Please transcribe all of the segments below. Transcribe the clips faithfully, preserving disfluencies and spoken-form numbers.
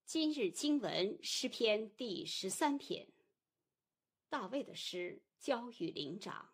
今日经文诗篇第十三篇，大卫的诗交与灵长。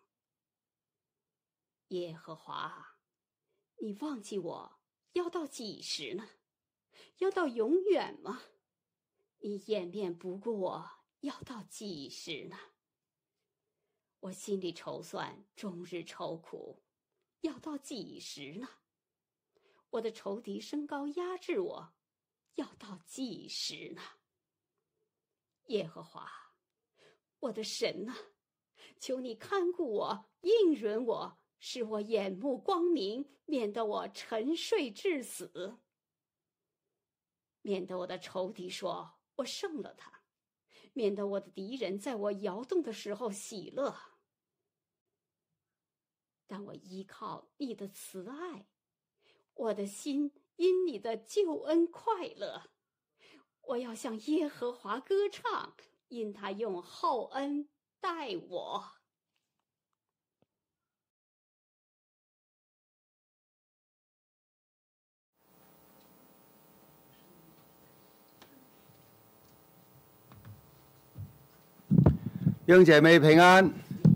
耶和华，你忘记我要到几时呢？要到永远吗？你掩面不顾我要到几时呢？我心里筹算，终日愁苦，要到几时呢？我的仇敌升高压制我，要到几时呢？耶和华，我的神啊，求你看顾我，应允我，使我眼目光明，免得我沉睡至死，免得我的仇敌说我胜了他，免得我的敌人在我摇动的时候喜乐。但我依靠你的慈爱，我的心因你的救恩快乐。我要向耶和华歌唱，因他用厚恩待我。 弟兄姐妹平安。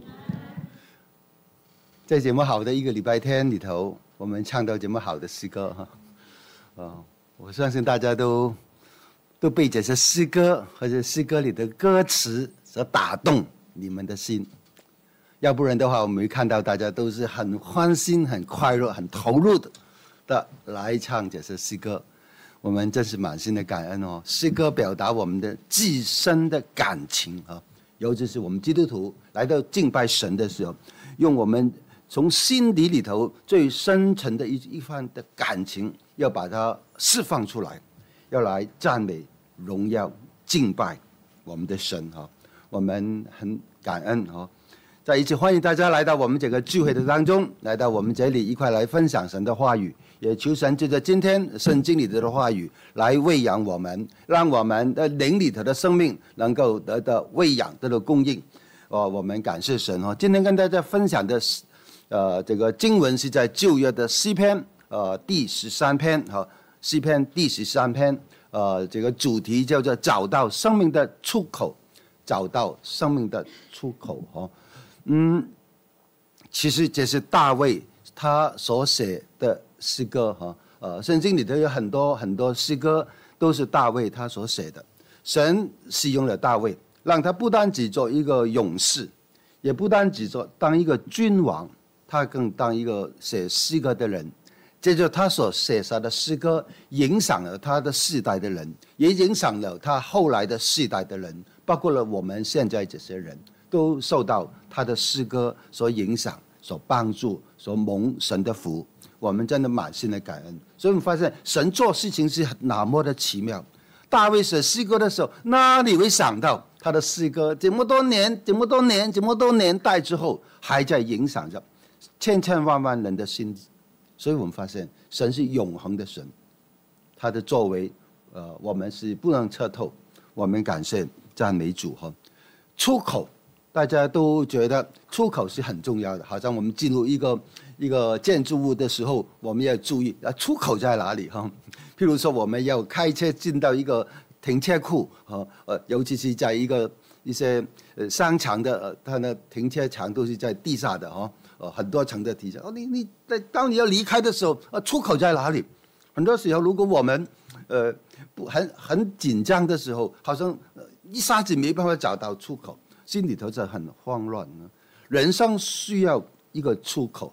在这么好的一个礼拜天里头，我们唱到这么好的诗歌哈，哦，我相信大家都都被这些诗歌或者诗歌里的歌词所打动你们的心，要不然的话，我们会看到大家都是很欢欣、很快乐、很投入的的来唱这些诗歌，我们真是满心的感恩哦。诗歌表达我们的至深的感情啊，尤其是我们基督徒来到敬拜神的时候，用我们从心底里头最深沉的一一番的感情，要把它释放出来，要来赞美、荣耀、敬拜我们的神哈。我们很感恩哈。再一次欢迎大家来到我们这个聚会的当中，来到我们这里一块来分享神的话语，也求神借着今天圣经里头的话语来喂养我们，让我们的灵里头的生命能够得到喂养，得到供应。哦，我们感谢神哦。今天跟大家分享的是。呃，这个经文是在旧约的诗篇，呃，第十三篇，哈、哦，诗篇第十三篇，呃，这个主题叫做找到生命的出口，找到生命的出口，哦，嗯，其实这是大卫他所写的诗歌，哈、哦，呃，圣经里头有很多很多诗歌都是大卫他所写的，神使用了大卫，让他不单只做一个勇士，也不单只做当一个君王。他更当一个写诗歌的人，接着他所写下的诗歌影响了他的世代的人，也影响了他后来的世代的人，包括了我们现在这些人，都受到他的诗歌所影响、所帮助、所蒙神的福。我们真的满心的感恩。所以我们发现神做事情是那么的奇妙。大卫写诗歌的时候，哪里会想到他的诗歌这么多年、这么多年、这么多年代之后，还在影响着千千万万人的心，所以我们发现神是永恒的神，他的作为，呃，我们是不能测透。我们感谢赞美主哈。出口，大家都觉得出口是很重要的，好像我们进入一个一个建筑物的时候，我们要注意啊，出口在哪里哈？譬如说，我们要开车进到一个停车库哈，呃，尤其是在一个一些呃商场的，呃，它的停车场都是在地下的哈。呃，很多层的提升哦，你你在当你要离开的时候，呃，出口在哪里？很多时候，如果我们呃不很很紧张的时候，好像、呃、一下子没办法找到出口，心里头就很慌乱呢。人生需要一个出口，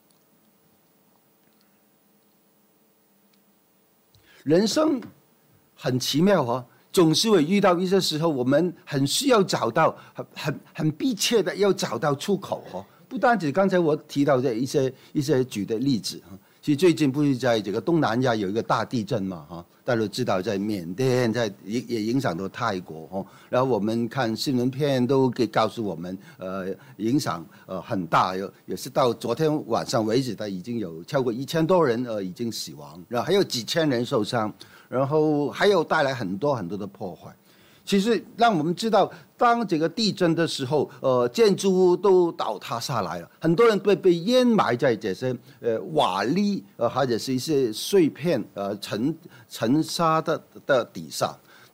人生很奇妙哦，总是会遇到一些时候，我们很需要找到很很很迫切的要找到出口哦。不单止刚才我提到的一些一些举的例子哈，其实最近不是在这个东南亚有一个大地震嘛哈，大家都知道在缅甸，在也也影响到泰国哈，然后我们看新闻片都给告诉我们，呃，影响呃很大，有也是到昨天晚上为止，它已经有超过一千多人呃已经死亡，然后还有几千人受伤，然后还有带来很多很多的破坏。其实让我们知道，当这个地震的时候，呃，建筑物都倒塌下来了，很多人被被淹埋在这些呃瓦砾呃或者是一些碎片呃沉沉沙的的底下。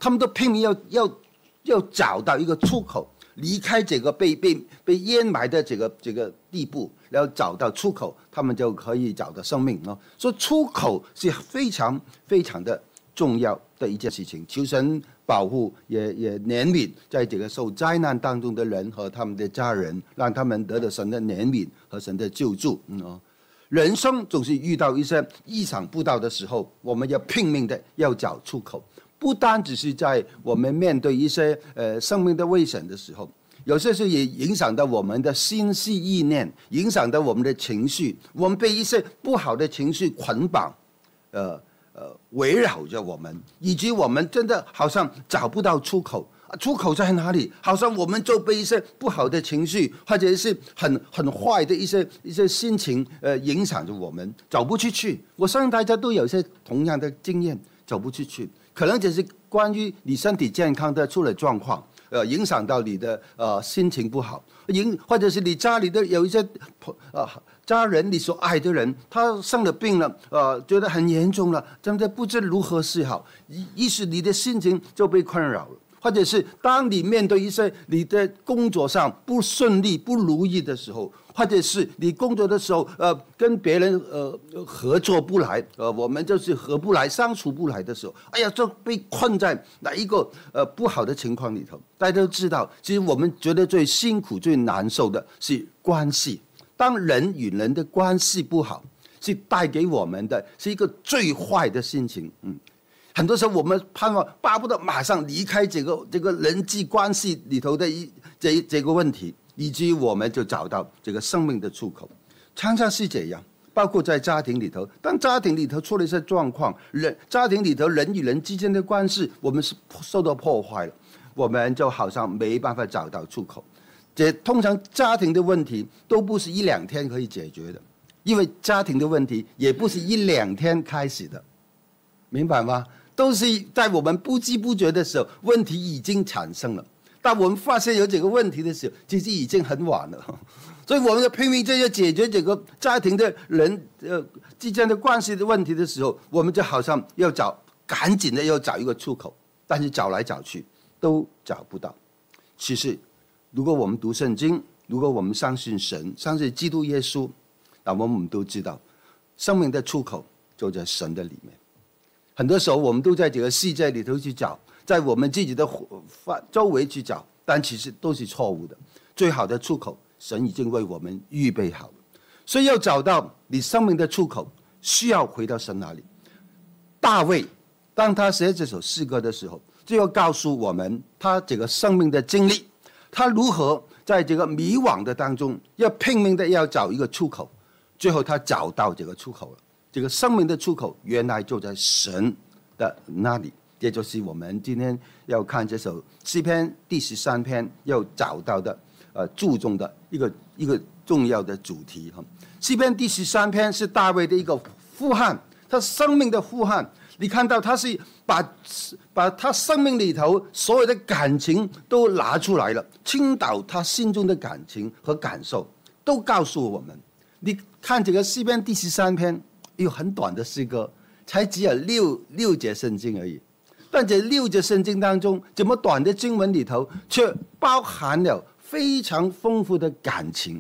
他们都拼命要要要找到一个出口，离开这个被被被淹埋的这个这个地步，然后找到出口，他们就可以找到生命哦。所以出口是非常非常的重要的一件事情。求神保护，也也怜悯在这个受灾难当中的人和他们的家人，让他们得到神的怜悯和神的救助。嗯哦，人生总是遇到一些意想不到的时候，我们要拼命的要找出口。不单只是在我们面对一些呃生命的危险的时候，有些时候也影响到我们的心思意念，影响到我们的情绪，我们被一些不好的情绪捆绑，呃呃围绕着我们，以及我们真的好像找不到出口。出口在哪里？好像我们就被一些不好的情绪，或者是很很坏的一些一些心情，呃，影响着我们，走不出去。我相信大家都有一些同样的经验，走不出去。可能只是关于你身体健康的出了状况，呃，影响到你的呃心情不好，影或者是你家里的有一些呃家人你所爱的人，他生了病了，呃，觉得很严重了，真的不知如何是好，于于是你的心情就被困扰了。或者是当你面对一些你的工作上不顺利、不如意的时候，或者是你工作的时候，呃，跟别人呃合作不来，呃，我们就是合不来、相处不来的时候，哎呀，就被困在哪一个呃不好的情况里头。大家都知道，其实我们觉得最辛苦、最难受的是关系。当人与人的关系不好，是带给我们的是一个最坏的心情，嗯。很多时候，我们盼望巴不得马上离开这个这个人际关系里头的一这这个问题，以至于我们就找到这个生命的出口。常常是这样，包括在家庭里头，当家庭里头出了一些状况，人家庭里头人与人之间的关系，我们是受到破坏了，我们就好像没办法找到出口。这通常家庭的问题都不是一两天可以解决的，因为家庭的问题也不是一两天开始的，明白吗？都是在我们不知不觉的时候，问题已经产生了。当我们发现有这个问题的时候，其实已经很晚了。所以我们要拼命就要解决这个家庭的人呃之间的关系的问题的时候，我们就好像要找赶紧的要找一个出口，但是找来找去都找不到。其实，如果我们读圣经，如果我们相信神，相信基督耶稣，那我们都知道，生命的出口就在神的里面。很多时候，我们都在这个世界里头去找，在我们自己的周围去找，但其实都是错误的。最好的出口，神已经为我们预备好了。所以要找到你生命的出口，需要回到神那里。大卫当他写这首诗歌的时候，就要告诉我们他这个生命的经历，他如何在这个迷惘的当中，要拼命的要找一个出口，最后他找到这个出口了。这个生命的出口原来就在神的那里，也就是我们今天要看这首诗篇第十三篇要找到的呃注重的一个一个重要的主题哈。诗篇第十三篇是大卫的一个呼喊，他生命的呼喊。你看到他是把把他生命里头所有的感情都拿出来了，倾倒他心中的感情和感受，都告诉我们。你看这个诗篇第十三篇。有很短的诗歌，才只有六六节圣经而已，但这六节圣经当中，这么短的经文里头，却包含了非常丰富的感情。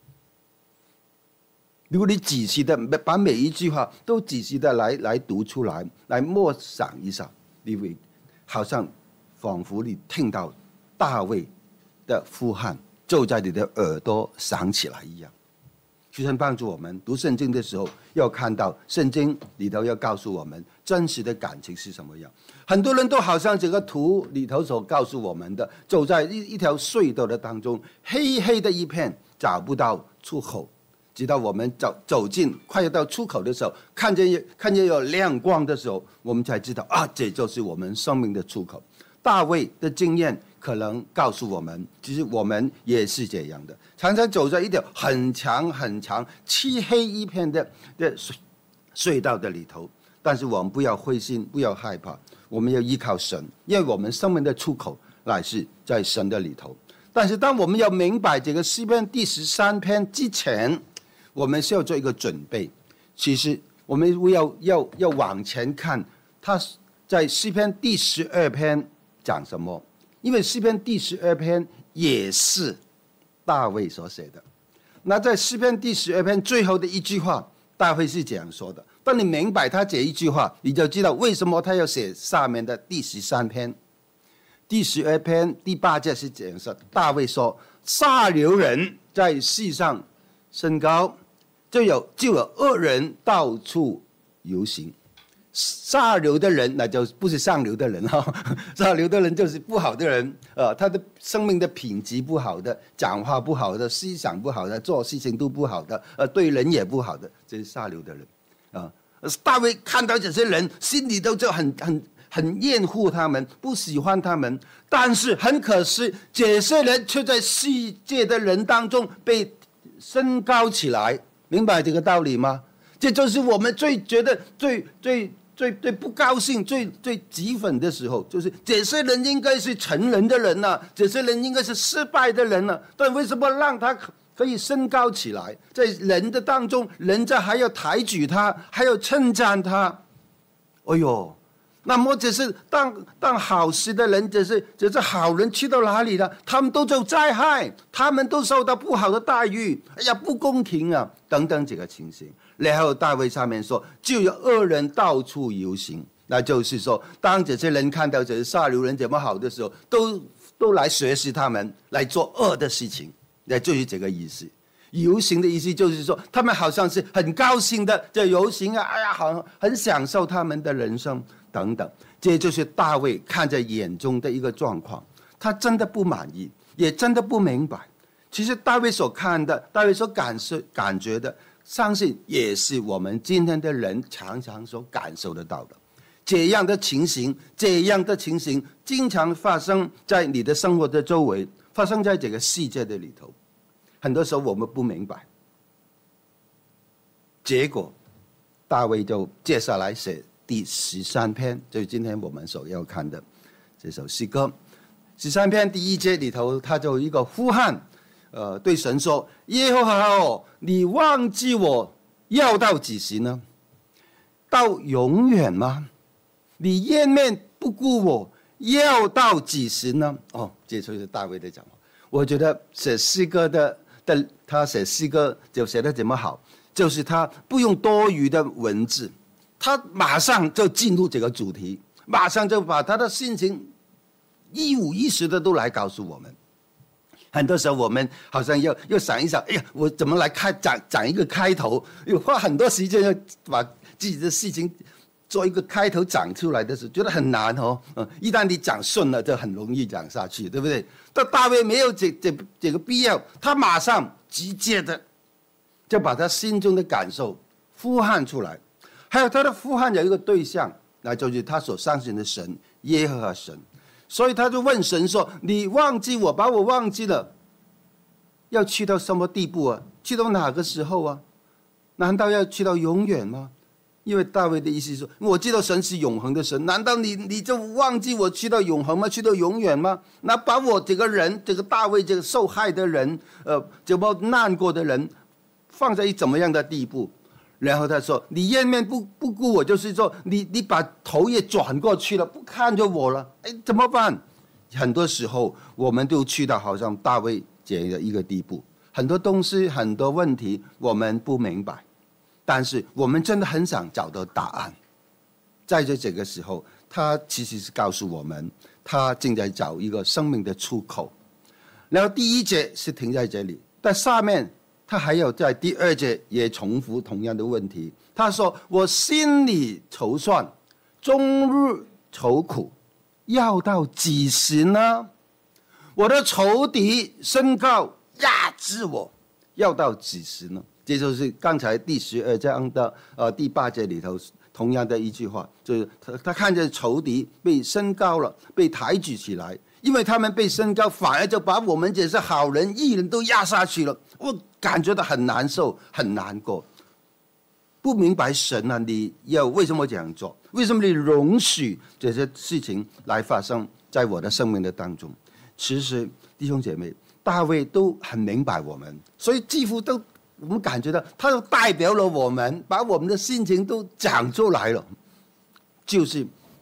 如果你仔细的把每一句话都仔细的来来读出来，来默想一下，你会好像仿佛你听到大卫的呼喊就在你的耳朵响起来一样。求神帮助我们读圣经的时候，要看到圣经里头要告诉我们真实的感情是什么样。很多人都好像这个图里头所告诉我们的，走在一一条隧道的当中，黑黑的一片，找不到出口。直到我们走走进快要到出口的时候，看见看见有亮光的时候，我们才知道啊，这就是我们生命的出口。大卫的经验可能告诉我们，其实我们也是这样的，常常走在一条很长很长漆黑一片的的隧隧道的里头，但是我们不要灰心，不要害怕，我们要依靠神，因为我们生命的出口乃是在神的里头。但是当我们要明白这个诗篇第十三篇之前，我们需要做一个准备。其实我们要要要往前看，他在诗篇第十二篇讲什么？因为诗篇第十二篇也是大卫所写的。那在诗篇第十二篇最后的一句话，大卫是这样说的。当你明白他这一句话，你就知道为什么他要写下面的第十三篇。第十二篇第八节是这样说：大卫说，下流人在世上升高，就有就有恶人到处游行。下流的人，那就不是上流的人哈、哦。下流的人就是不好的人，呃，他的生命的品质不好的，讲话不好的，思想不好的，做事情都不好的，呃，对人也不好的，这是下流的人啊。呃、大卫看到这些人，心里都就很很很厌恶他们，不喜欢他们。但是很可惜，这些人却在世界的人当中被升高起来，明白这个道理吗？这就是我们最觉得最最最最不高兴、最最激愤的时候，就是这些人应该是成人的人呐、啊，这些人应该是失败的人呢、啊，但为什么让他可以升高起来？在人的当中，人家还要抬举他，还要称赞他。哎呦！那么只是当当好事的人，只是只是好人去到哪里了？他们都受灾害，他们都受到不好的待遇，哎呀，不公平啊，等等这个情形。然后大卫上面说，就有恶人到处游行，那就是说，当这些人看到这些下流人怎么好的时候，都都来学习他们，来做恶的事情，那就是这个意思。游行的意思就是说，他们好像是很高兴的在游行啊，哎呀，好很享受他们的人生。等等，这就是大卫看在眼中的一个状况，他真的不满意，也真的不明白。其实大卫所看的，大卫所感受、感觉的，相信也是我们今天的人常常所感受得到的。这样的情形，这样的情形，经常发生在你的生活的周围，发生在这个世界的里头。很多时候我们不明白，结果大卫就接下来写第十三篇，就是今天我们所要看的这首诗歌。十三篇第一节里头，他就有一个呼喊，呃，对神说：“耶和华哦，你忘记我要到几时呢？到永远吗？你掩面不顾我要到几时呢？”哦，这就是大卫的讲话。我觉得写诗歌的的他写诗歌就写得怎么好，就是他不用多余的文字。他马上就进入这个主题，马上就把他的心情一五一十的都来告诉我们。很多时候我们好像要要想一想，哎呀，我怎么来开讲讲一个开头，要花很多时间要把自己的事情做一个开头讲出来的时候，觉得很难哦。嗯，一旦你讲顺了，就很容易讲下去，对不对？但大卫没有这这这个必要，他马上直接的就把他心中的感受呼喊出来。还有他的呼喊有一个对象，那就是他所相信的神耶和华神，所以他就问神说：“你忘记我，把我忘记了，要去到什么地步啊？去到哪个时候啊？难道要去到永远吗？”因为大卫的意思是说，我知道神是永恒的神，难道你你就忘记我去到永恒吗？去到永远吗？那把我这个人，这个大卫这个受害的人，呃，怎么难过的人，放在怎么样的地步？然后他说：“你掩面不不顾我，就是说你你把头也转过去了，不看着我了，哎，怎么办？”很多时候我们都去到好像大卫这样的一个地步，很多东西很多问题我们不明白，但是我们真的很想找到答案。在这个时候，他其实是告诉我们，他正在找一个生命的出口。然后第一节是停在这里，但下面他还有在第二节也重复同样的问题。他说：“我心里筹算，终日愁苦，要到几时呢？我的仇敌升高压制我，要到几时呢？”这就是刚才第十二章的呃第八节里头同样的一句话，就是他他看见仇敌被升高了，被抬举起来。因为他们被升高，反而就把我们这些好人义人都压下去了，我感觉到很难受很难过。不明白神啊，你要为什么这样做？为什么你容许这些事情来发生在我的生命的当中？其实弟兄姐妹，大卫都很明白我们，所以几乎都我们感觉到他都代表了我们，把我们的心情都讲出来了。就是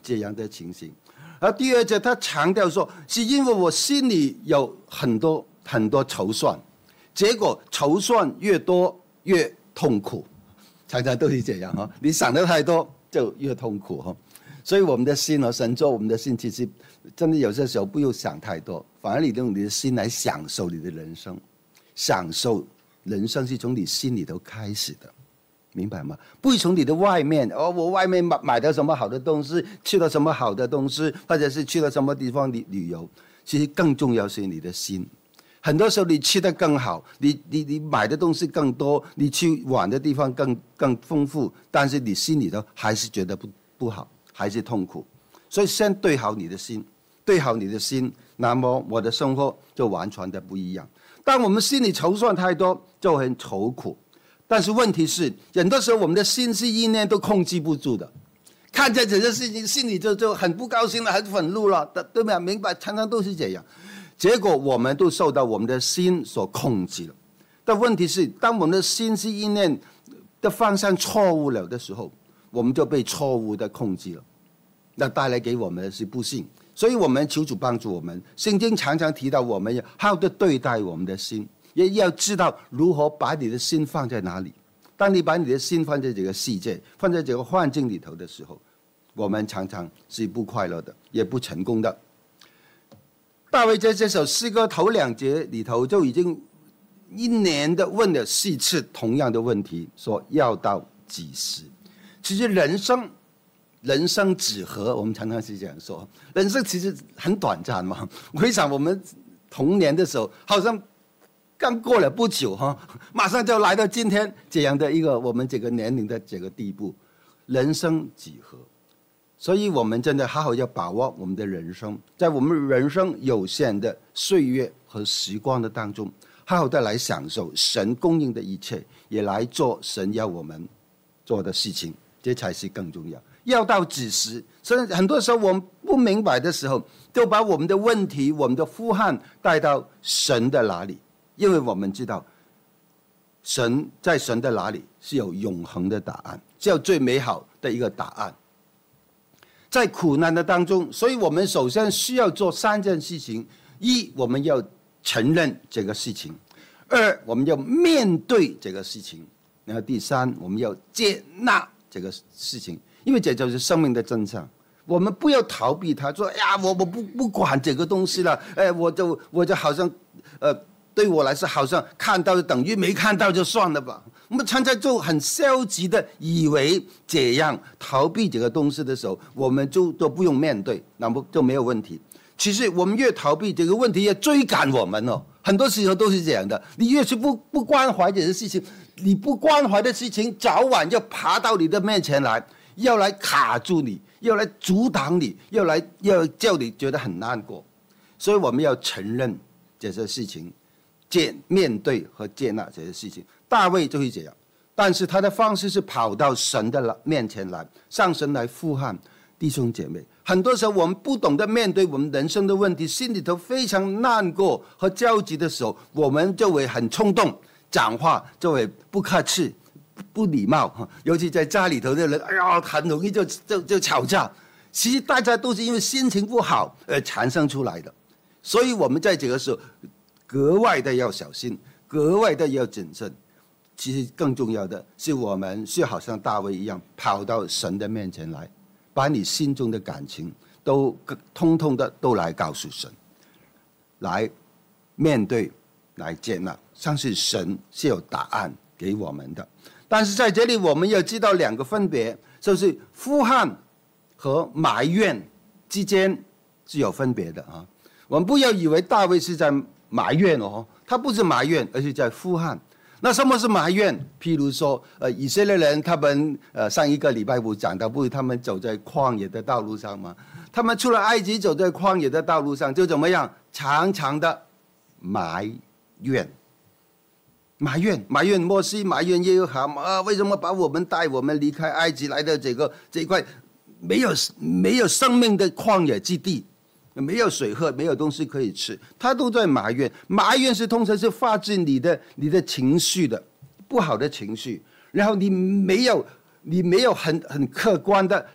这样的情形。而第二节他强调说，是因为我心里有很多很多筹算，结果筹算越多越痛苦，常常都是这样哈。你想的太多就越痛苦哈。所以我们的心和神做我们的心，其实真的有些时候不用想太多，反而你用你的心来享受你的人生，享受人生是从你心里头开始的。明白吗？不会从你的外面哦，我外面买买到什么好的东西，去了什么好的东西，或者是去了什么地方旅旅游。其实更重要是你的心。很多时候你吃得更好，你你你买的东西更多，你去玩的地方更更丰富，但是你心里头还是觉得不不好，还是痛苦。所以先对好你的心，对好你的心，那么我的生活就完全的不一样。当我们心里筹算太多，就很愁苦。但是问题是，很多时候我们的心思意念都控制不住的，看见这件事情，心里就就很不高兴了，很愤怒了，对吗？明白？常常都是这样，结果我们都受到我们的心所控制了。但问题是，当我们的心思意念的方向错误了的时候，我们就被错误的控制了，那带来给我们的是不幸。所以我们求主帮助我们，圣经常常提到我们要好的对待我们的心。也要知道如何把你的心放在哪里。当你把你的心放在这个世界，放在这个环境里头的时候，我们常常是不快乐的，也不成功的。大卫在这首诗歌头两节里头就已经一年的问了四次同样的问题，说要到几时？其实人生人生几何，我们常常是这样说，人生其实很短暂嘛。我想我们童年的时候好像刚过了不久哈，马上就来到今天这样的一个我们这个年龄的这个地步，人生几何？所以我们真的好好要把握我们的人生，在我们人生有限的岁月和时光的当中，好好的来享受神供应的一切，也来做神要我们做的事情，这才是更重要。要到几时？所以很多时候我们不明白的时候，就把我们的问题、我们的呼喊带到神的哪里？因为我们知道，神在神的哪里是有永恒的答案，是有最美好的一个答案。在苦难的当中，所以我们首先需要做三件事情：一，我们要承认这个事情；二，我们要面对这个事情；然后第三，我们要接纳这个事情，因为这就是生命的真相。我们不要逃避它，说哎呀，我我不不管这个东西了，哎，我就我就好像呃。对我来说，好像看到就等于没看到就算了吧。我们常常就很消极的以为这样逃避这个东西的时候，我们就都不用面对，那么就没有问题。其实我们越逃避这个问题，越追赶我们哦。很多时候都是这样的，你越是不不关怀这些事情，你不关怀的事情，早晚要爬到你的面前来，要来卡住你，要来阻挡你，要来要叫你觉得很难过。所以我们要承认这些事情。面对和接纳这些事情，大卫就是这样，但是他的方式是跑到神的面前来，向神来呼喊。弟兄姐妹，很多时候我们不懂得面对我们人生的问题，心里头非常难过和焦急的时候，我们就会很冲动，讲话就会不客气、不礼貌，尤其在家里头的人，哎呀，很容易就就就吵架。其实大家都是因为心情不好而产生出来的，所以我们在这个时候格外的要小心，格外的要谨慎。其实更重要的是，我们是好像大卫一样，跑到神的面前来，把你心中的感情都通通的都来告诉神，来面对，来接纳。相信神是有答案给我们的。但是在这里，我们要知道两个分别，就是呼喊和埋怨之间是有分别的啊。我们不要以为大卫是在埋怨哦，他不是埋怨，而是在呼喊。那什么是埋怨？譬如说，呃，以色列人他们呃上一个礼拜不讲到，不是他们走在旷野的道路上吗？他们出了埃及，走在旷野的道路上，就怎么样？常常的埋怨，埋怨，埋怨摩西，埋怨耶和华啊，为什么把我们带我们离开埃及来的这个这一块没有没有生命的旷野之地？没有水喝，没有东西可以吃，他都在埋怨。埋怨是通常是发自你的你的情绪的不好的情绪，然后你没有你没有很很客观的来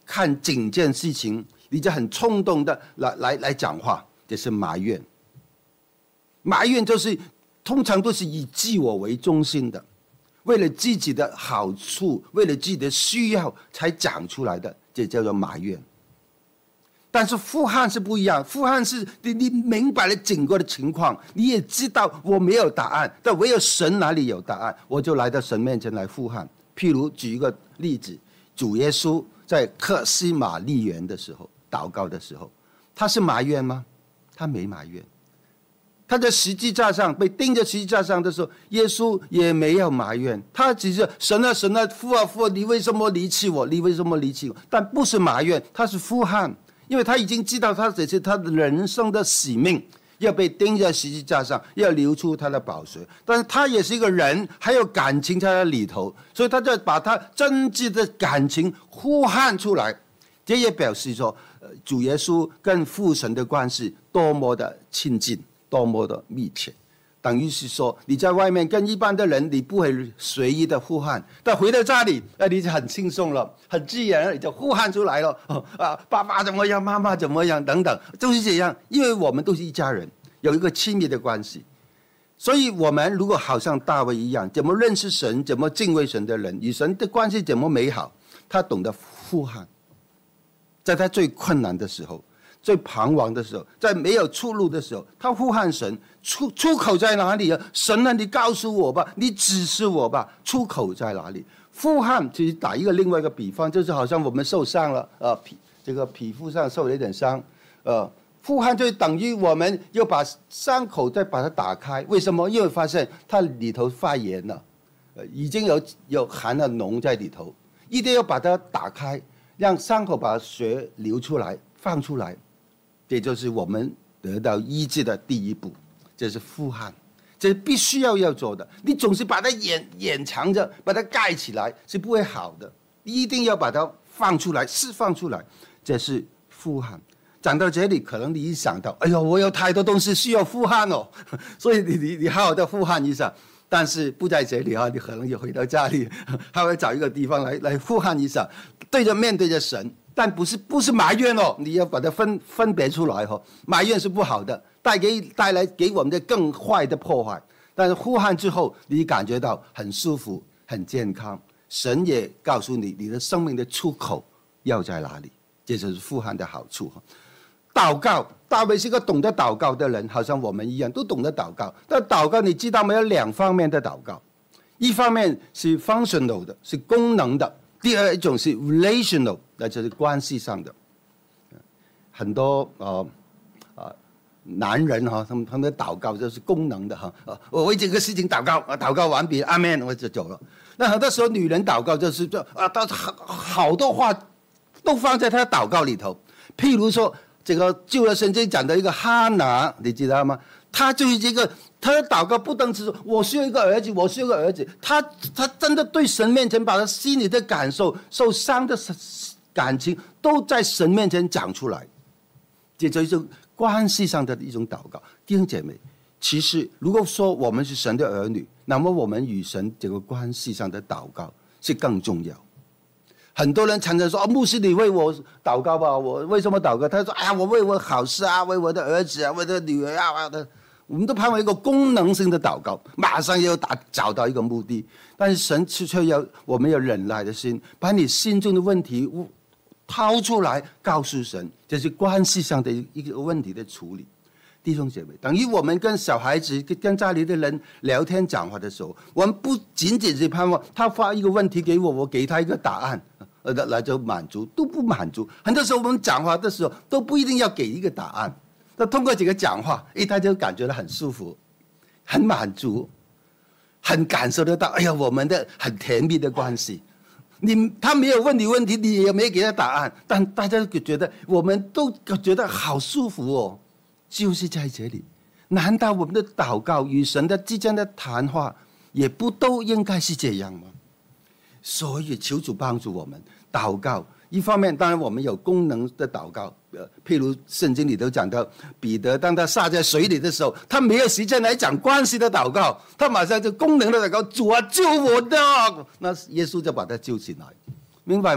看整件事情，你就很冲动的来来来讲话，这是埋怨。埋怨就是通常都是以自我为中心的，为了自己的好处，为了自己的需要才讲出来的，这叫做埋怨。但是负汗是不一样，负汗是你你明白了整个的情况，你也知道我没有答案，但唯有神哪里有答案，我就来到神面前来负汗。譬如举一个例子，主耶稣在客西马尼园的时候祷告的时候，他是埋怨吗？他没埋怨。他在十字架上被钉在十字架上的时候，耶稣也没有埋怨，他只是神啊神啊，父啊父啊，你为什么离弃我？你为什么离弃我？但不是埋怨，他是负汗，因为他已经知道他这是他人生的使命，要被钉在十字架上，要流出他的宝血。但是他也是一个人，还有感情在里头，所以他就把他真挚的感情呼喊出来。这也表示说，主耶稣跟父神的关系多么的亲近，多么的密切。等于是说，你在外面跟一般的人，你不会随意的呼喊，但回到家里，你就很轻松了，很自然，你就呼喊出来了。哦啊，爸爸怎么样，妈妈怎么样，等等，都是这样。因为我们都是一家人，有一个亲密的关系，所以我们如果好像大卫一样，怎么认识神，怎么敬畏神的人，与神的关系怎么美好，他懂得呼喊，在他最困难的时候，最彷徨的时候，在没有出路的时候，他呼喊神，出出口在哪里啊？神啊，你告诉我吧，你指示我吧，出口在哪里？呼喊其实打一个另外一个比方，就是好像我们受伤了，呃，皮这个皮肤上受了一点伤，呃，呼喊就等于我们要把伤口再把它打开。为什么？因为发现它里头发炎了，呃，已经有有含了脓在里头，一定要把它打开，让伤口把血流出来，放出来。这就是我们得到医治的第一步，这是呼喊，这是必须要要做的。你总是把它掩掩藏着，把它盖起来是不会好的，一定要把它放出来，释放出来，这是呼喊。讲到这里，可能你一想到，哎呦，我有太多东西需要呼喊哦，所以你你你好好的呼喊一下。但是不在这里啊，你可能就回到家里，还会找一个地方来来呼喊一下，对着面对着神。但不是不是埋怨哦，你要把它分分别出来哦。埋怨是不好的，带给带来给我们的更坏的破坏。但是呼喊之后，你感觉到很舒服、很健康。神也告诉你，你的生命的出口要在哪里，这就是呼喊的好处。祷告，大卫是个懂得祷告的人，好像我们一样都懂得祷告。但祷告你知道没有？两方面的祷告，一方面是 functional 的，是功能的。第二一种是 relational， 那就是关系上的。很多呃呃男人哈，他们他们的祷告就是功能的哈，呃，我为这个事情祷告，啊，祷告完毕，阿们，我就走了。那很多时候女人祷告就是就啊，到好好多话都放在她的祷告里头。譬如说，这个旧约圣经讲的一个哈拿，你知道吗？他就是这个，他的祷告不单只是我需要一个儿子，我需要一个儿子，他他真的对神面前把他心里的感受、受伤的感情都在神面前讲出来，这就是关系上的一种祷告。弟兄姐妹，其实如果说我们是神的儿女，那么我们与神这个关系上的祷告是更重要。很多人常常说：“哦，牧师，你为我祷告吧。”我为什么祷告？他说：“哎呀，我为我好事啊，为我的儿子啊，为我的女儿啊。”我们都盼望一个功能性的祷告，马上要打找到一个目的。但是神却要我们有忍耐的心，把你心中的问题掏出来告诉神，这是关系上的一个问题的处理。弟兄姐妹，等于我们跟小孩子、跟家里的人聊天讲话的时候，我们不仅仅是盼望他发一个问题给我，我给他一个答案，呃，那就满足，都不满足。很多时候我们讲话的时候都不一定要给一个答案，那通过这个讲话，哎，他就感觉到很舒服、很满足、很感受得到，哎呀，我们的很甜蜜的关系。你他没有问你问题，你也没给他答案，但大家都觉得我们都觉得好舒服哦。就是在这里，难道我们的祷告与神的之间的谈话也不都应该是这样吗？所以求主帮助我们祷告。一方面，当然我们有功能的祷告，呃，譬如圣经里头讲到彼得，当他撒在水里的时候，他没有时间来讲关系的祷告，他马上就功能的祷告：主啊，救我的！那耶稣就把他救起来，明白吗？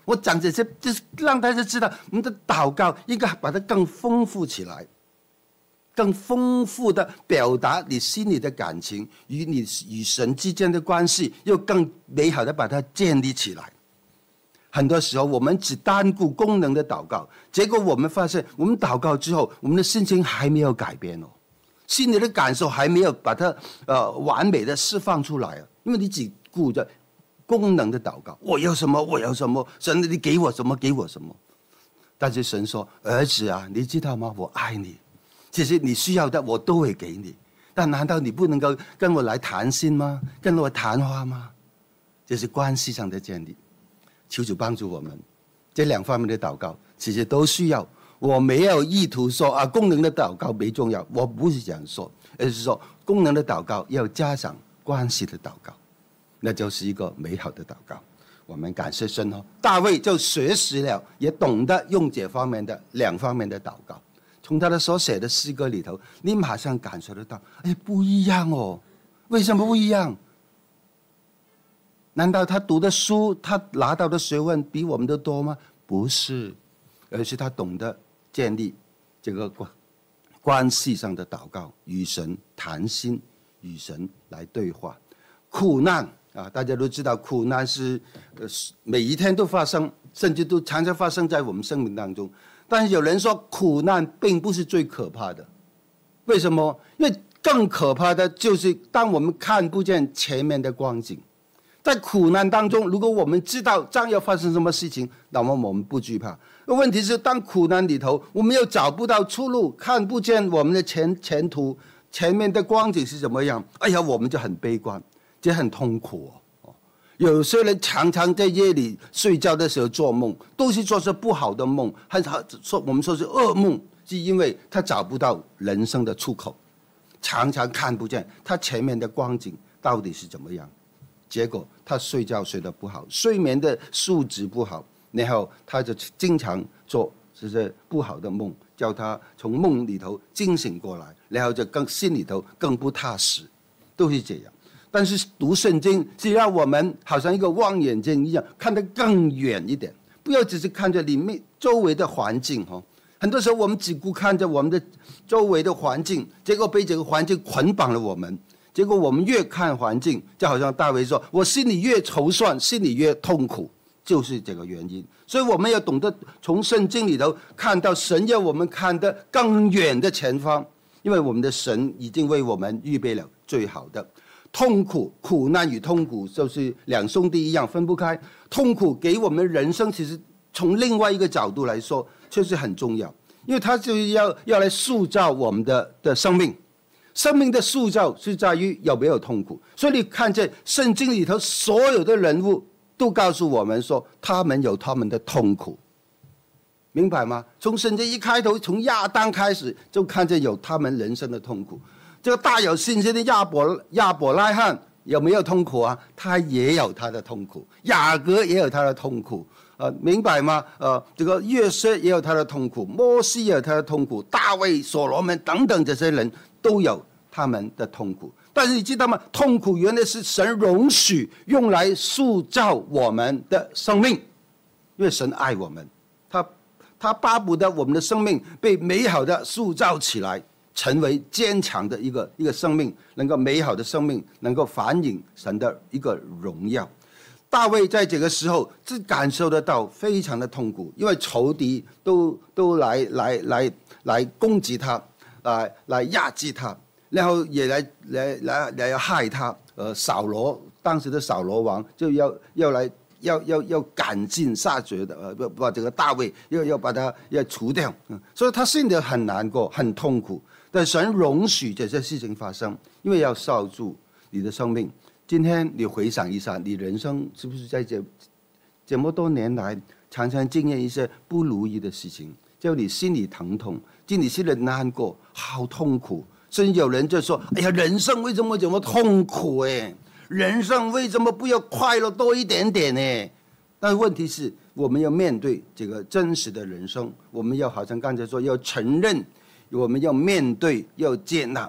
我讲这些就是让大家知道，我们的祷告应该把它更丰富起来，更丰富的表达你心里的感情与你与神之间的关系，又更美好的把它建立起来。很多时候我们只单顾功能的祷告，结果我们发现我们祷告之后，我们的心情还没有改变哦，心里的感受还没有把它呃完美的释放出来啊，因为你只顾着功能的祷告，我有什么我有什么，神你给我什么给我什么。但是神说，儿子啊，你知道吗？我爱你，其实你需要的我都会给你，但难道你不能够跟我来谈心吗？跟我谈话吗？这是关系上的建立。求主帮助我们，这两方面的祷告其实都需要。我没有意图说啊，功能的祷告没重要，我不是这样说，而是说功能的祷告要加上关系的祷告，那就是一个美好的祷告。我们感谢神哦，大卫就学习了，也懂得用这方面的两方面的祷告。从他的所写的诗歌里头，你马上感受得到，哎，不一样哦。为什么不一样？难道他读的书，他拿到的学问比我们的多吗？不是，而是他懂得建立这个关关系上的祷告，与神谈心，与神来对话。苦难啊，大家都知道，苦难是呃每一天都发生，甚至都常常发生在我们生命当中。但是有人说，苦难并不是最可怕的，为什么？因为更可怕的就是当我们看不见前面的光景。在苦难当中，如果我们知道将要发生什么事情，那么我们不惧怕。问题是，当苦难里头，我们又找不到出路，看不见我们的前前途，前面的光景是怎么样？哎呀，我们就很悲观，就很痛苦哦。有些人常常在夜里睡觉的时候做梦，都是做着不好的梦，还说我们说是噩梦，是因为他找不到人生的出口，常常看不见他前面的光景到底是怎么样。结果他睡觉睡得不好，睡眠的素质不好，然后他就经常做这些不好的梦，叫他从梦里头惊醒过来，然后就更心里头更不踏实，都是这样。但是读圣经是让我们好像一个望远镜一样，看得更远一点，不要只是看着里面周围的环境哦。很多时候我们只顾看着我们的周围的环境，结果被这个环境捆绑了我们。结果我们越看环境，就好像大卫说，我心里越筹算，心里越痛苦，就是这个原因。所以我们要懂得从圣经里头看到神要我们看得更远的前方，因为我们的神已经为我们预备了最好的。痛苦、苦难与痛苦就是两兄弟一样分不开。痛苦给我们人生，其实从另外一个角度来说，确实很重要，因为它就是要要来塑造我们的的生命。生命的塑造是在于有没有痛苦，所以你看见圣经里头所有的人物都告诉我们说，他们有他们的痛苦，明白吗？从圣经一开头，从亚当开始就看见有他们人生的痛苦。这个大有信心的亚伯亚伯拉罕有没有痛苦啊？他也有他的痛苦，雅各也有他的痛苦。呃，明白吗？呃，这个约瑟也有他的痛苦，摩西也有他的痛苦，大卫、所罗门等等这些人都有他们的痛苦。但是你知道吗？痛苦原来是神容许用来塑造我们的生命，因为神爱我们，他他巴不得我们的生命被美好的塑造起来，成为坚强的一个一个生命，能够美好的生命能够反映神的一个荣耀。大卫在这个时候是感受得到非常的痛苦，因为仇敌都都来来来来攻击他，来来压制他，然后也来来来来要害他。呃，扫罗当时的扫罗王就要要来要要要赶尽杀绝的，呃，把这个大卫要要把他要除掉。嗯，所以他心里很难过，很痛苦。但神容许这些事情发生，因为要守住你的生命。今天你回想一下，你人生是不是在这这么多年来常常经验一些不如意的事情，就你心里疼痛，就你心里难过，好痛苦。甚至有人就说，哎呀，人生为什么这么痛苦哎？人生为什么不要快乐多一点点呢？但是问题是，我们要面对这个真实的人生，我们要好像刚才说，要承认，我们要面对，要接纳。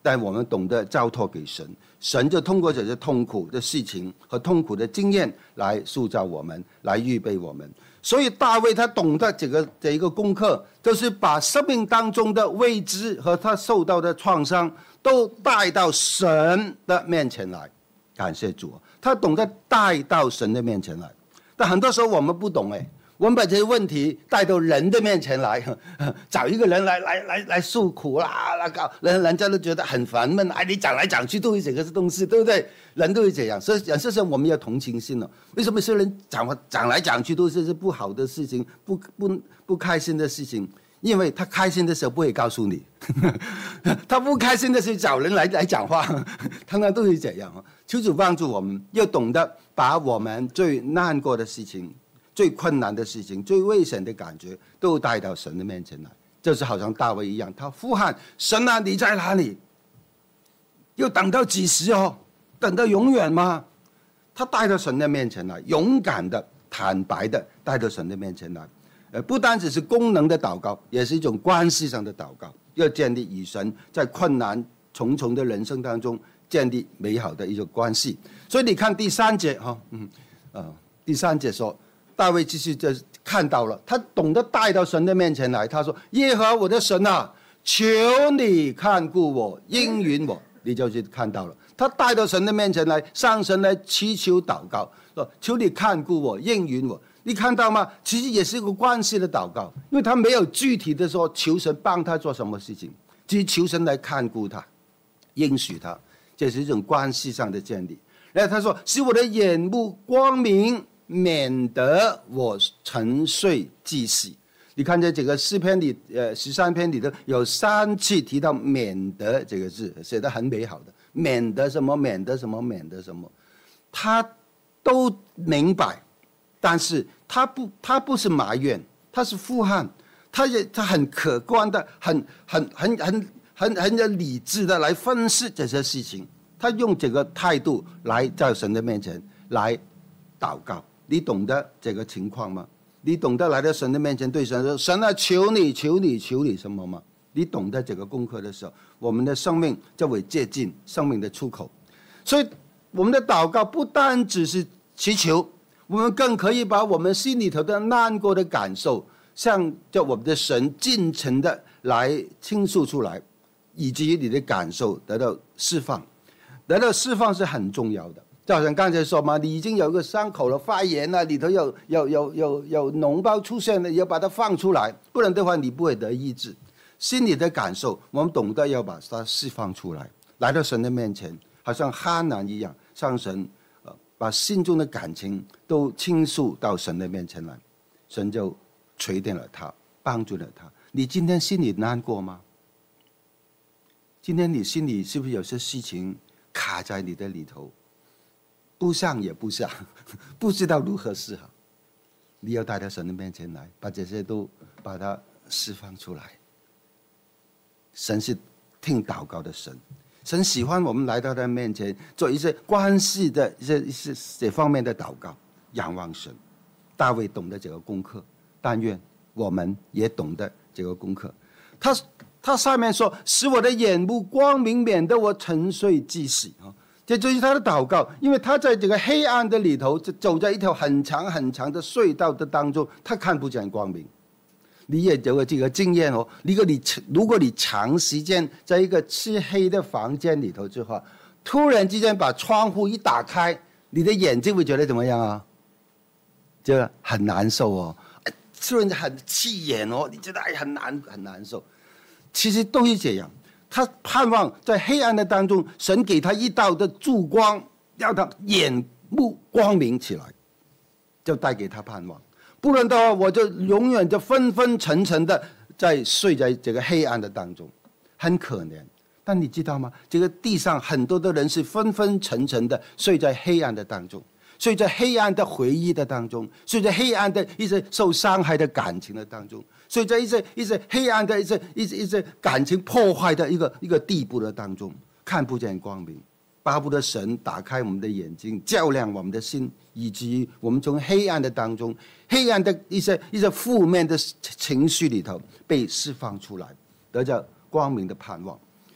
但我们懂得交托给神，神就通过这些痛苦的事情和痛苦的经验来塑造我们，来预备我们。所以大卫他懂得这个这一个功课，就是把生命当中的未知和他受到的创伤都带到神的面前来。感谢主，他懂得带到神的面前来。但很多时候我们不懂哎，我们把这些问题带到人的面前来，找一个人来来来来诉苦啦，那个人人家都觉得很烦闷，哎，你讲来讲去都是这个东西，对不对？人都会这样，所以有些时候我们要同情心了。为什么有些人讲讲来讲去都是不好的事情，不不不开心的事情？因为他开心的时候不会告诉你，他不开心的时候找人来来讲话，通常都是这样。求主帮助我们，要懂得把我们最难过的事情、最困难的事情、最危险的感觉，都带到神的面前来。就是好像大卫一样，他呼喊神啊，你在哪里？要等到几时哦？等到永远吗？他带到神的面前来，勇敢的、坦白的带到神的面前来。呃，不单只是功能的祷告，也是一种关系上的祷告，要建立与神在困难重重的人生当中建立美好的一种关系。所以你看第三节哈，嗯，呃，第三节说，大卫继续就看到了，他懂得带到神的面前来。他说：“耶和华我的神啊，求你看顾我，应允我。”你就去看到了，他带到神的面前来，上神来祈求祷告，说：“求你看顾我，应允我。”你看到吗？其实也是一个关系的祷告，因为他没有具体的说求神帮他做什么事情，只是求神来看顾他，应许他，这是一种关系上的建立。然后他说：“使我的眼目光明，免得我沉睡既死。”你看在这个诗篇里，呃，十三篇里头有三次提到“免得”这个字，写得很美好的。免得什么？免得什么？免得什么？他都明白。但是他不，他不是埋怨，他是呼喊，他也他很客观的、很很很很很很有理智的来分析这些事情。他用这个态度来在神的面前来祷告。你懂得这个情况吗？你懂得来到神的面前对神说：“神啊，求你，求你，求你什么吗？”你懂得这个功课的时候，我们的生命就会接近生命的出口。所以我们的祷告不单只是祈求。我们更可以把我们心里头的难过的感受，向着我们的神尽情的来倾诉出来，以及你的感受得到释放。得到释放是很重要的。就好像刚才说嘛，你已经有一个伤口了，发炎了，里头有有有有有脓包出现了，要把它放出来，不然的话你不会得医治。心里的感受，我们懂得要把它释放出来，来到神的面前，好像哈南一样，向神。把心中的感情都倾诉到神的面前来，神就垂听了他，帮助了他。你今天心里难过吗？今天你心里是不是有些事情卡在你的里头，不上也不下，不知道如何是好？你要带到神的面前来，把这些都把它释放出来。神是听祷告的神。神喜欢我们来到他面前，做一些关系的一些一些这方面的祷告，仰望神。大卫懂得这个功课，但愿我们也懂得这个功课。他他上面说：“使我的眼目光明，免得我沉睡既死。”啊，这就是他的祷告，因为他在这个黑暗的里头，走在一条很长很长的隧道的当中，他看不见光明。你也有这个经验哦。如果你如果你长时间在一个漆黑的房间里头之后，突然之间把窗户一打开，你的眼睛会觉得怎么样啊？就很难受哦，突然很刺眼哦，你觉得哎很难很难受。其实都是这样，他盼望在黑暗的当中，神给他一道的烛光，让他眼目光明起来，就带给他盼望。不然的话，我就永远就昏昏沉沉的在睡在这个黑暗的当中，很可怜。但你知道吗？这个地上很多的人是昏昏沉沉的睡在黑暗的当中，睡在黑暗的回忆的当中，睡在黑暗的一些受伤害的感情的当中，睡在一些一些黑暗的一些一些一些感情破坏的一个一个地步的当中，看不见光明。巴不得神打开我们的眼睛，照亮我们的心，以及我们从黑暗的当中，黑暗的一些一些负面的情绪里头被释放出来，得到光明的盼望。